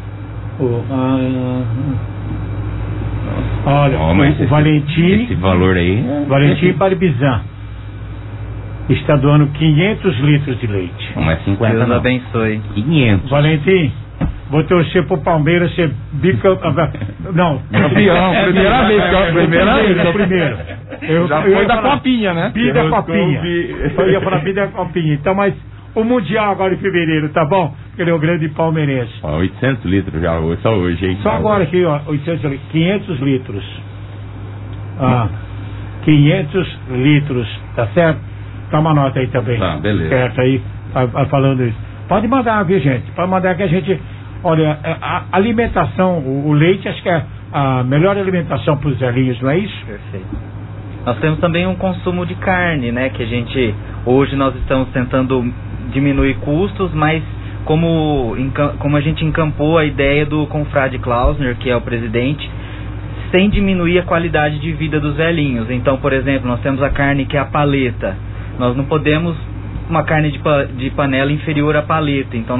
Olha, o Valentim. Esse valor aí. Valentim Barbizan está doando 500 litros de leite. Não é 50, Deus não. abençoe. 500. Valentim, vou torcer pro Palmeiras ser não, primeira vez. Primeiro. Já foi da copinha, né? Bi da copinha. Eu ia falar bi da copinha. Então, mas o Mundial agora em fevereiro, tá bom? Porque ele é o grande palmeirense. 800 litros já, só hoje, hein? Só agora aqui, 500 litros. 500 litros, tá certo? Toma nota aí também. Tá, beleza. Certo aí, falando isso. Pode mandar, viu, gente? Pode mandar que a gente... Olha, a alimentação, o leite, acho que é a melhor alimentação para os velhinhos, não é isso? Perfeito. Nós temos também um consumo de carne, né? Que a gente... Hoje nós estamos tentando diminuir custos, mas como a gente encampou a ideia do confrade Klausner, que é o presidente, sem diminuir a qualidade de vida dos velhinhos. Então, por exemplo, nós temos a carne que é a paleta. Nós não podemos uma carne de panela inferior à paleta. Então,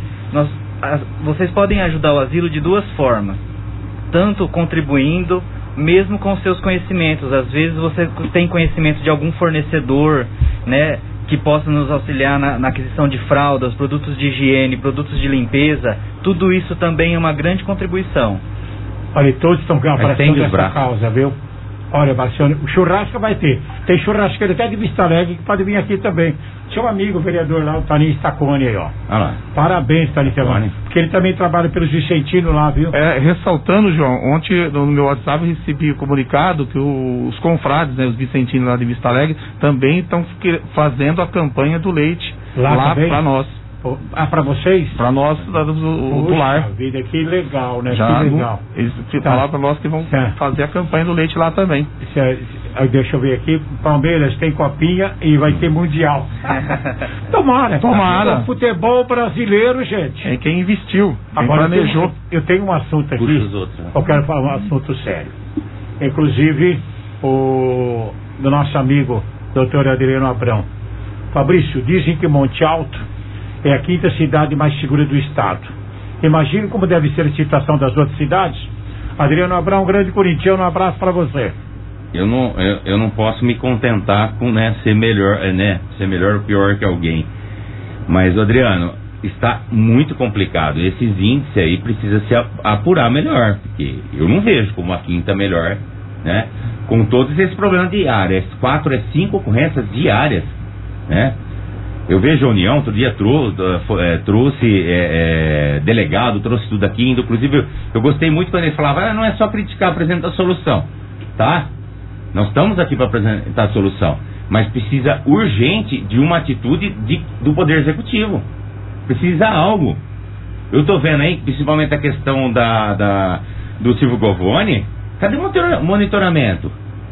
vocês podem ajudar o asilo de duas formas. Tanto contribuindo mesmo com seus conhecimentos. Às vezes você tem conhecimento de algum fornecedor, né, que possa nos auxiliar na aquisição de fraldas, produtos de higiene, produtos de limpeza. Tudo isso também é uma grande contribuição. Olha, todos estão abraçando essa causa, viu? Olha, Marciano, o churrasco vai ter. Tem churrasqueiro até de Vista Alegre que pode vir aqui também. Seu amigo, o vereador lá, o Taninho Staconi aí, ó. Ah lá. Parabéns, Taninho Staconi. Porque ele também trabalha pelos vicentinos lá, viu? Ressaltando, João, ontem no meu WhatsApp eu recebi o comunicado que os confrades, né, os vicentinos lá de Vista Alegre, também estão fazendo a campanha do leite lá para nós. Para vocês? Para nós, do lar. Vida, que legal, né? Já, que legal. Eles falaram para nós que vão fazer a campanha do leite lá também. Deixa eu ver aqui. Palmeiras tem copinha e vai ter mundial. Tomara. Tomara. O futebol brasileiro, gente. É quem investiu. Agora planejou. Eu tenho um assunto aqui. Eu quero falar um assunto sério. Inclusive, do nosso amigo, Dr. Adriano Abrão. Fabrício, dizem que Monte Alto é a 5ª cidade mais segura do estado. Imagine como deve ser a situação das outras cidades. Adriano Abrão, um grande corintiano, um abraço para você. Eu não posso me contentar com, né, ser melhor ou pior que alguém. Mas, Adriano, está muito complicado. Esses índices aí precisam se apurar melhor, porque eu não vejo como a 5ª melhor, né? Com todos esses problemas diários, 4 a 5 ocorrências diárias, né? Eu vejo a União, outro dia trouxe delegado, trouxe tudo aqui, inclusive eu gostei muito quando ele falava, não é só criticar, apresenta a solução, tá? Nós estamos aqui para apresentar a solução, mas precisa urgente de uma atitude do Poder Executivo, precisa algo. Eu estou vendo aí, principalmente a questão do Silvio Govoni, cadê o monitoramento?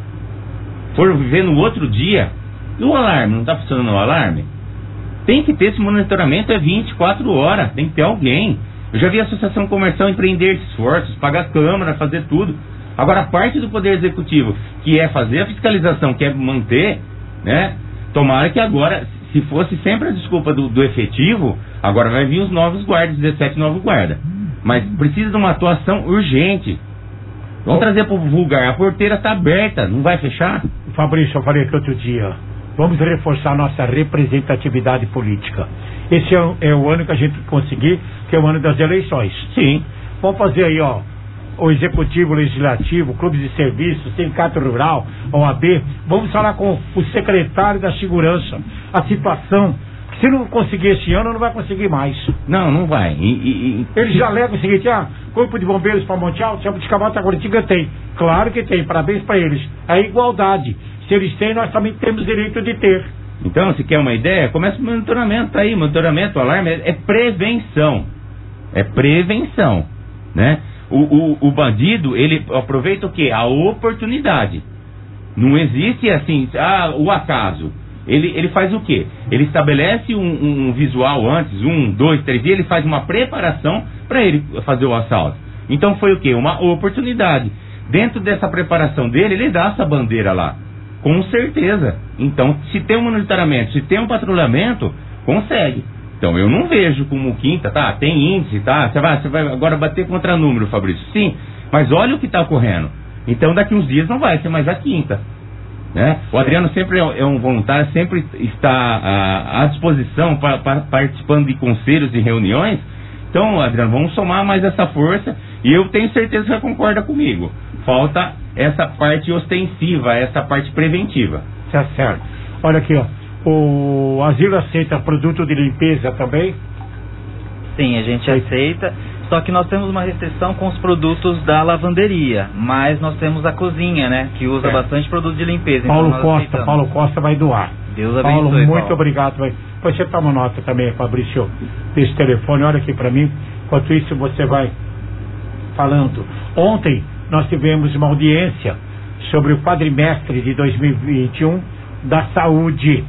For ver no outro dia, e o alarme, não está funcionando o alarme? Tem que ter esse monitoramento, 24 horas, tem que ter alguém. Eu já vi a Associação Comercial empreender esforços, pagar a Câmara, fazer tudo. Agora, a parte do Poder Executivo, que é fazer a fiscalização, que é manter, né? Tomara que agora, se fosse sempre a desculpa do efetivo, agora vai vir os novos guardas, 17 novos guardas. Mas precisa de uma atuação urgente. Vamos trazer para o vulgar, a porteira está aberta, não vai fechar? Fabrício, eu falei aqui outro dia. Vamos reforçar nossa representatividade política. Esse é o ano que a gente conseguir, que é o ano das eleições. Sim. Vamos fazer aí, ó, o Executivo, o Legislativo, clubes de serviço, Sindicato Rural, OAB. Vamos falar com o secretário da Segurança. A situação, se não conseguir esse ano, não vai conseguir mais. Não vai. Eles já alegam o seguinte, Corpo de Bombeiros para Monte Alto, Jabuticabal, Taquaritinga tem. Claro que tem, parabéns para eles. É igualdade. Se eles têm, nós também temos direito de ter. Então, se quer uma ideia, começa o monitoramento, tá aí, monitoramento, alarme, é prevenção. É prevenção, né? O bandido, ele aproveita o quê? A oportunidade. Não existe assim, o acaso. Ele faz o quê? Ele estabelece um visual antes, 1, 2, 3 dias, ele faz uma preparação para ele fazer o assalto. Então foi o quê? Uma oportunidade. Dentro dessa preparação dele, ele dá essa bandeira lá. Com certeza. Então, se tem um monitoramento, se tem um patrulhamento, consegue. Então, eu não vejo como 5ª, tá? Tem índice, tá? Você vai agora bater contra número, Fabrício. Sim, mas olha o que está ocorrendo. Então, daqui uns dias não vai ser mais a 5ª. Né? O Adriano sempre é um voluntário, sempre está à disposição participando de conselhos e reuniões. Então, Adriano, vamos somar mais essa força e eu tenho certeza que você concorda comigo. Falta essa parte ostensiva, essa parte preventiva. Tá certo. Olha aqui, ó. O asilo aceita produto de limpeza também? Sim, a gente aceita. Só que nós temos uma restrição com os produtos da lavanderia. Mas nós temos a cozinha, né? Que usa bastante produto de limpeza. Paulo Costa vai doar. Deus abençoe, Paulo, muito obrigado. Depois você toma nota também, Fabrício, desse telefone. Olha aqui para mim. Enquanto isso, você vai falando. Ontem nós tivemos uma audiência sobre o quadrimestre de 2021 da saúde.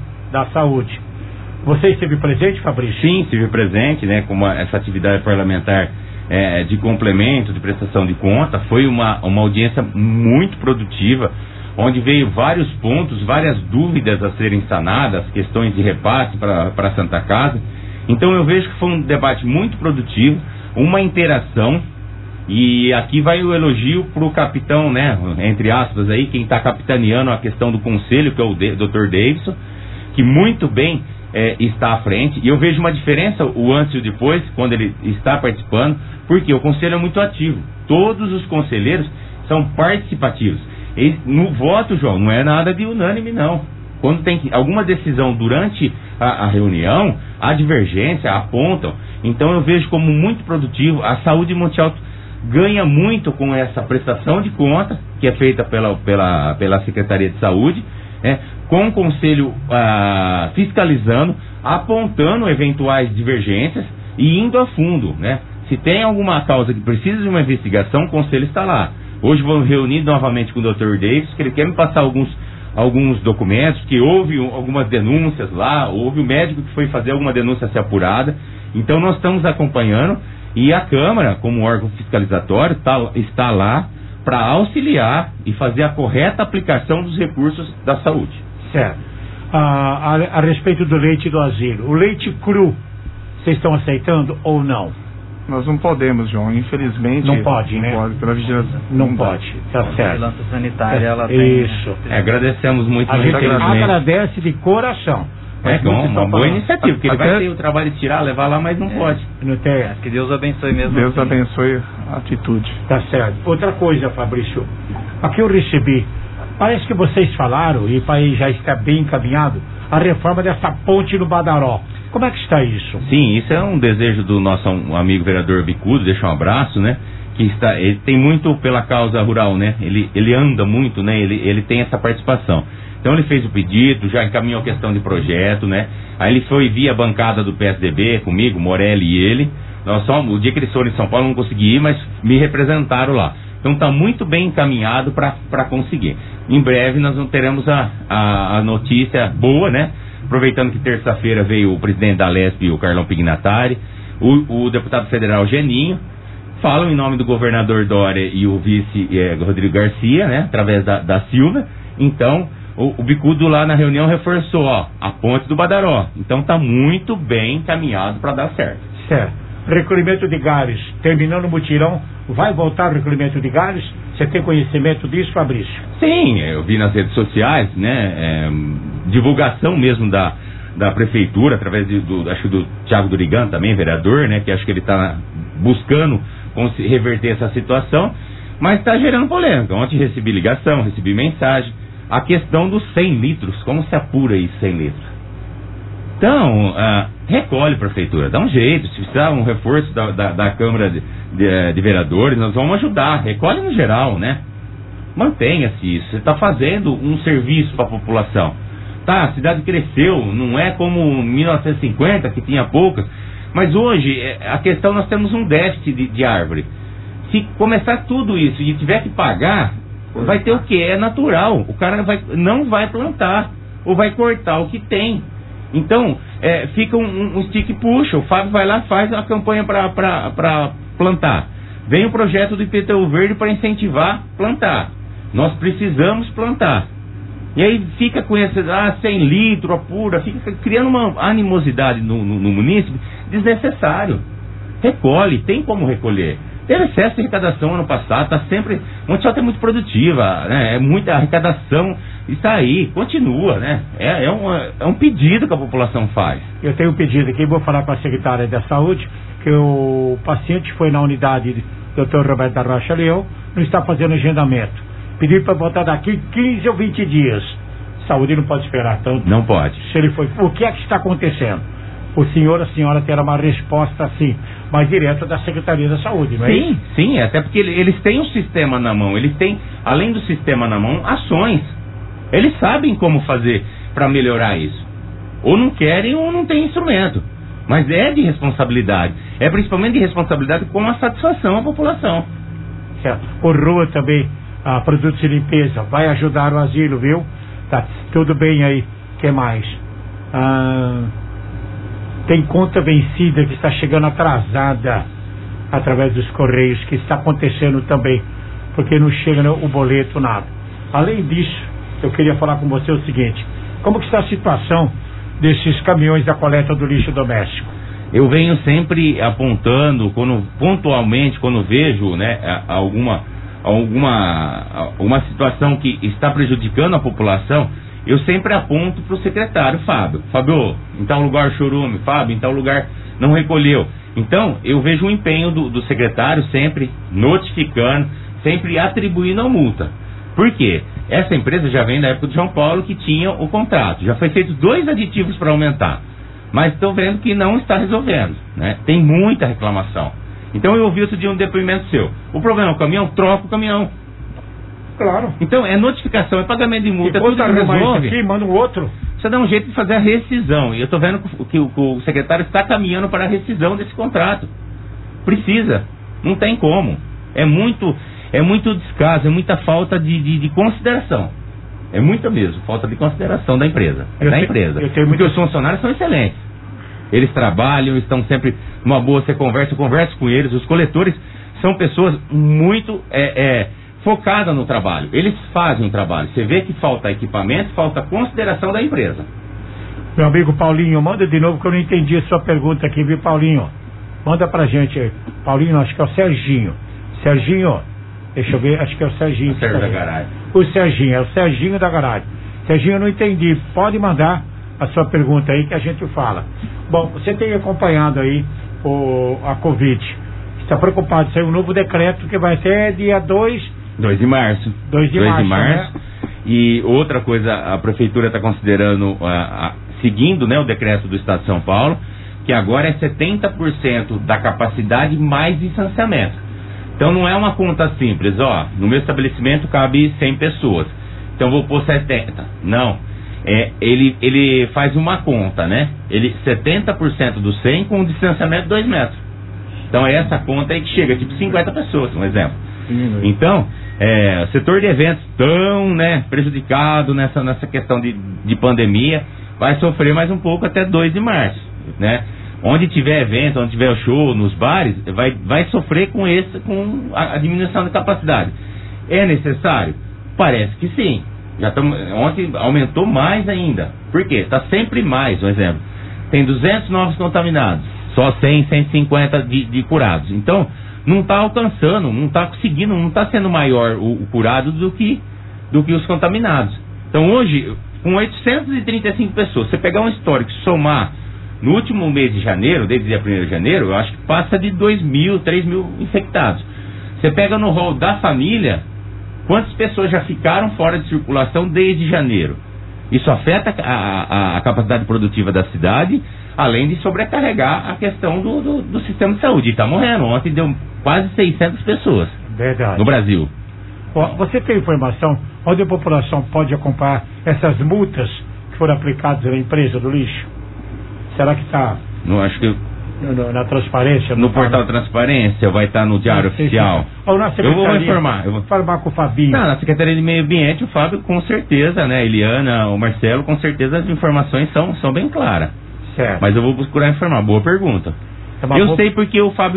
Você esteve presente, Fabrício? Sim, estive presente, né? Com essa atividade parlamentar de complemento, de prestação de conta. Foi uma audiência muito produtiva, onde veio vários pontos, várias dúvidas a serem sanadas, questões de repasse para a Santa Casa. Então eu vejo que foi um debate muito produtivo, uma interação, E aqui vai o elogio pro capitão, né, entre aspas aí, quem está capitaneando a questão do conselho, que é o Dr. Davidson, que muito bem está à frente. E eu vejo uma diferença, o antes e o depois, quando ele está participando, porque o conselho é muito ativo. Todos os conselheiros são participativos. E no voto, João, não é nada de unânime, não. Quando tem alguma decisão durante a reunião, há divergência, apontam. Então eu vejo como muito produtivo. A saúde de Monte Alto ganha muito com essa prestação de conta, que é feita pela Secretaria de Saúde, né, com o Conselho fiscalizando, apontando eventuais divergências e indo a fundo, né? Se tem alguma causa que precisa de uma investigação, o Conselho está lá. Hoje vou reunir novamente com o Dr. Davis, que ele quer me passar alguns documentos, que houve algumas denúncias lá, houve o médico que foi fazer alguma denúncia a ser apurada. Então nós estamos acompanhando, e a Câmara, como órgão fiscalizatório, está lá para auxiliar e fazer a correta aplicação dos recursos da saúde. Certo. A respeito do leite do asilo, o leite cru, vocês estão aceitando ou não? Nós não podemos, João, infelizmente. Não pode, né? Não pode, pela vigilância. Não pode, tá certo. A vigilância sanitária, ela tem... Isso. Agradecemos muito. A gente agradece de coração. Uma boa iniciativa, porque ele vai ter o trabalho de tirar, levar lá, mas não pode. Não tem. Que Deus abençoe mesmo. Deus abençoe a atitude. Tá certo. Outra coisa, Fabrício, aqui eu recebi, parece que vocês falaram, e já está bem encaminhado, a reforma dessa ponte no Badaró. Como é que está isso? Sim, isso é um desejo do nosso amigo vereador Bicudo, deixa um abraço, né? Ele tem muito pela causa rural, né? Ele anda muito, né? Ele tem essa participação. Então ele fez o pedido, já encaminhou a questão de projeto, né? Aí ele foi via a bancada do PSDB comigo, Morelli e ele. O dia que eles foram em São Paulo eu não consegui ir, mas me representaram lá. Então está muito bem encaminhado para conseguir. Em breve nós teremos a notícia boa, né? Aproveitando que terça-feira veio o presidente da Lesp, o Carlão Pignatari, o deputado federal Geninho, falam em nome do governador Dória e o vice Rodrigo Garcia, né? Através da Silva. Então o Bicudo lá na reunião reforçou, a ponte do Badaró. Então está muito bem encaminhado para dar certo. Certo. Recolhimento de galhos, terminando o mutirão, vai voltar o recolhimento de galhos? Você tem conhecimento disso, Fabrício? Sim, eu vi nas redes sociais, né, divulgação mesmo da prefeitura, através acho do Thiago Durigan também, vereador, né, que acho que ele está buscando reverter essa situação, mas está gerando polêmica. Ontem recebi ligação, recebi mensagem, a questão dos 100 litros, como se apura isso, 100 litros? Então, recolhe, prefeitura, dá um jeito. Se precisar um reforço da Câmara de Vereadores, nós vamos ajudar. Recolhe no geral, né? Mantenha-se isso. Você está fazendo um serviço para a população. Tá, a cidade cresceu, não é como em 1950, que tinha poucas. Mas hoje, a questão, nós temos um déficit de árvore. Se começar tudo isso e tiver que pagar, vai ter o quê? É natural. O cara não vai plantar, ou vai cortar o que tem. Então, fica um stick puxa. O Fábio vai lá, faz a campanha para plantar. Vem o projeto do IPTU Verde para incentivar plantar. Nós precisamos plantar. E aí fica com esse 100 litros, apura, fica criando uma animosidade no município desnecessário. Recolhe, tem como recolher. Teve excesso de arrecadação ano passado, está sempre... Monte Alto é muito produtiva, né? É muita arrecadação, está aí, continua, né? É um pedido que a população faz. Eu tenho um pedido aqui, vou falar com a secretária da Saúde, que o paciente foi na unidade do Dr. Roberto da Rocha Leão, não está fazendo agendamento. Pediu para voltar daqui 15 ou 20 dias. Saúde não pode esperar tanto. Não pode. Se ele foi, o que é que está acontecendo? A senhora terá uma resposta assim, mais direta da Secretaria da Saúde, não é isso? Sim, até porque eles têm um sistema na mão, eles têm, além do sistema na mão, ações. Eles sabem como fazer para melhorar isso. Ou não querem ou não tem instrumento. Mas é de responsabilidade. É principalmente de responsabilidade com a satisfação à população. Certo. O Rua também, a Produtos de Limpeza, vai ajudar o asilo, viu? Tá tudo bem aí. O que mais? Tem conta vencida que está chegando atrasada através dos Correios, que está acontecendo também, porque não chega o boleto, nada. Além disso, eu queria falar com você o seguinte: como que está a situação desses caminhões da coleta do lixo doméstico? eu venho sempre apontando, pontualmente, quando vejo, né, alguma situação que está prejudicando a população, eu sempre aponto para o secretário Fábio, em tal lugar chorume, Fábio, em tal lugar não recolheu. Então, eu vejo o empenho do secretário sempre notificando, sempre atribuindo a multa. Por quê? Essa empresa já vem da época do João Paulo, que tinha o contrato. Já foi feito 2 aditivos para aumentar. Mas estou vendo que não está resolvendo, né? Tem muita reclamação. Então, eu ouvi outro dia um depoimento seu. O problema é o caminhão, troca o caminhão. Claro. Então, é notificação, é pagamento de multa. Depois tudo resolve. Aqui, manda um outro. Você dá um jeito de fazer a rescisão. E eu estou vendo que o secretário está caminhando para a rescisão desse contrato. Precisa. Não tem como. É muito descaso, é muita falta de consideração. É muita mesmo, falta de consideração da empresa. Porque os funcionários são excelentes. Eles trabalham, estão sempre numa boa, eu converso com eles. Os coletores são pessoas muito focada no trabalho. Eles fazem o trabalho. Você vê que falta equipamento, falta consideração da empresa. Meu amigo Paulinho, manda de novo que eu não entendi a sua pergunta aqui, viu, Paulinho? Manda pra gente aí. Paulinho, acho que é o Serginho. Serginho, deixa eu ver, acho que é o Serginho. O Sérgio da garagem. O Serginho, é o Serginho da garagem. Serginho, eu não entendi. Pode mandar a sua pergunta aí que a gente fala. Bom, você tem acompanhado aí a Covid. Está preocupado? Saiu um novo decreto que vai ser dia 2 de março. 2 de março. Né? E outra coisa, a prefeitura está considerando, seguindo, né, o decreto do Estado de São Paulo, que agora é 70% da capacidade mais distanciamento. Então não é uma conta simples, no meu estabelecimento cabe 100 pessoas, então vou pôr 70. Não, ele faz uma conta, né? 70% do 100 com um distanciamento de 2 metros. Então é essa conta aí que chega, tipo 50 pessoas, um exemplo. Então, o setor de eventos tão, né, prejudicado nessa questão de pandemia, vai sofrer mais um pouco até 2 de março, né? Onde tiver evento, onde tiver show, nos bares, vai sofrer com a diminuição de capacidade. É necessário? Parece que sim. Ontem aumentou mais ainda. Por quê? Está sempre mais, um exemplo. Tem 200 novos contaminados, só 100, 150 de curados. Então, não está alcançando, não está conseguindo, não está sendo maior o curado do que os contaminados. Então hoje, com 835 pessoas, você pegar um histórico e somar no último mês de janeiro, desde dia 1º de janeiro, eu acho que passa de 2.000, 3.000 infectados. Você pega no rol da família, quantas pessoas já ficaram fora de circulação desde janeiro? Isso afeta a capacidade produtiva da cidade, além de sobrecarregar a questão do sistema de saúde. E está morrendo. Ontem deu quase 600 pessoas. Verdade. No Brasil. Você tem informação onde a população pode acompanhar essas multas que foram aplicadas na empresa do lixo? Será que está... Não, acho que... Na transparência? No portal Transparência, vai estar no Diário Oficial. Ou na secretaria, eu vou informar. Eu vou falar com o Fabinho. Não, na Secretaria de Meio Ambiente, o Fábio, com certeza, né? Eliana, o Marcelo, com certeza as informações são bem claras. Certo. Mas eu vou procurar informar. Boa pergunta. Sei porque o Fábio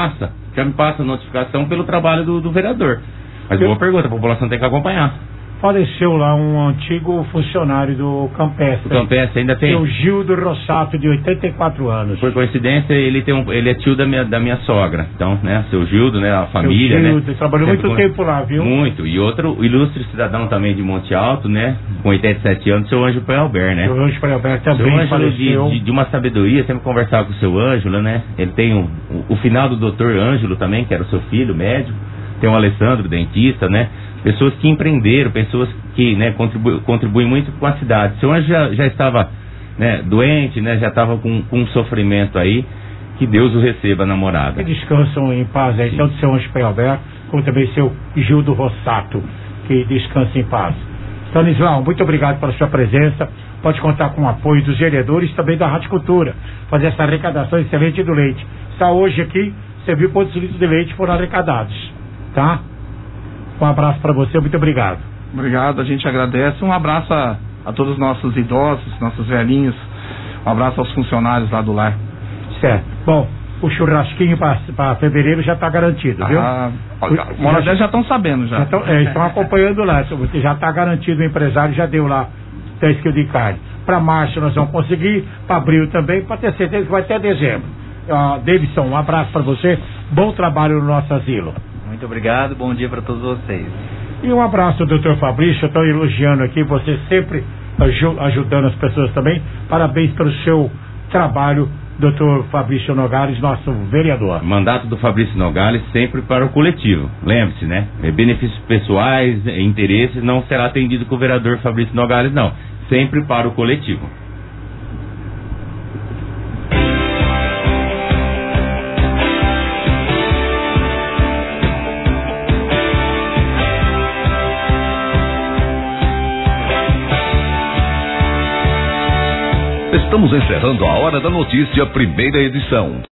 já me passa a notificação pelo trabalho do vereador. Mas boa pergunta, a população tem que acompanhar. Faleceu lá um antigo funcionário do Campestre. O Campestre ainda tem. O Gildo Rossato, de 84 anos. Por coincidência, ele é tio da minha sogra. Então, né, seu Gildo, né, a família, seu Gildo, né? Trabalhou muito tempo lá, viu? Muito. E outro ilustre cidadão também de Monte Alto, né? Com 87 anos, seu Ângelo Pelber, né? O Ângelo Pelber também seu faleceu. De uma sabedoria, sempre conversava com o seu Ângelo, né? Ele tem o final do doutor Ângelo também, que era o seu filho, médico. Tem o Alessandro, dentista, né? Pessoas que empreenderam, pessoas que, né, contribuem muito com a cidade. O seu Anjo já estava, né, doente, né? Já estava com um sofrimento aí. Que Deus o receba na morada. Que descansam em paz aí, tanto o seu Anjo Pelber, como também seu Gildo Rossato, que descansa em paz. Stanislau, muito obrigado pela sua presença. Pode contar com o apoio dos vereadores, também da Rádio Cultura, fazer essa arrecadação excelente do leite. Está hoje aqui, você viu quantos litros de leite foram arrecadados, tá? Um abraço para você, muito obrigado. Obrigado, a gente agradece. Um abraço a todos os nossos idosos, nossos velhinhos. Um abraço aos funcionários lá do lar. Certo. Bom, o churrasquinho para fevereiro já está garantido, viu? Moradores já estão sabendo já. Estão acompanhando lá. Você já está garantido, o empresário já deu lá 10 quilos de carne. Para março nós vamos conseguir, para abril também, para ter certeza que vai até dezembro. Davidson, um abraço para você, bom trabalho no nosso asilo. Muito obrigado, bom dia para todos vocês. E um abraço, doutor Fabrício, estou elogiando aqui, você sempre ajudando as pessoas também, parabéns pelo seu trabalho, doutor Fabrício Nogales, nosso vereador. Mandato do Fabrício Nogales sempre para o coletivo, lembre-se, né? Benefícios pessoais, interesses, não será atendido com o vereador Fabrício Nogales, não, sempre para o coletivo. Estamos encerrando a Hora da Notícia, primeira edição.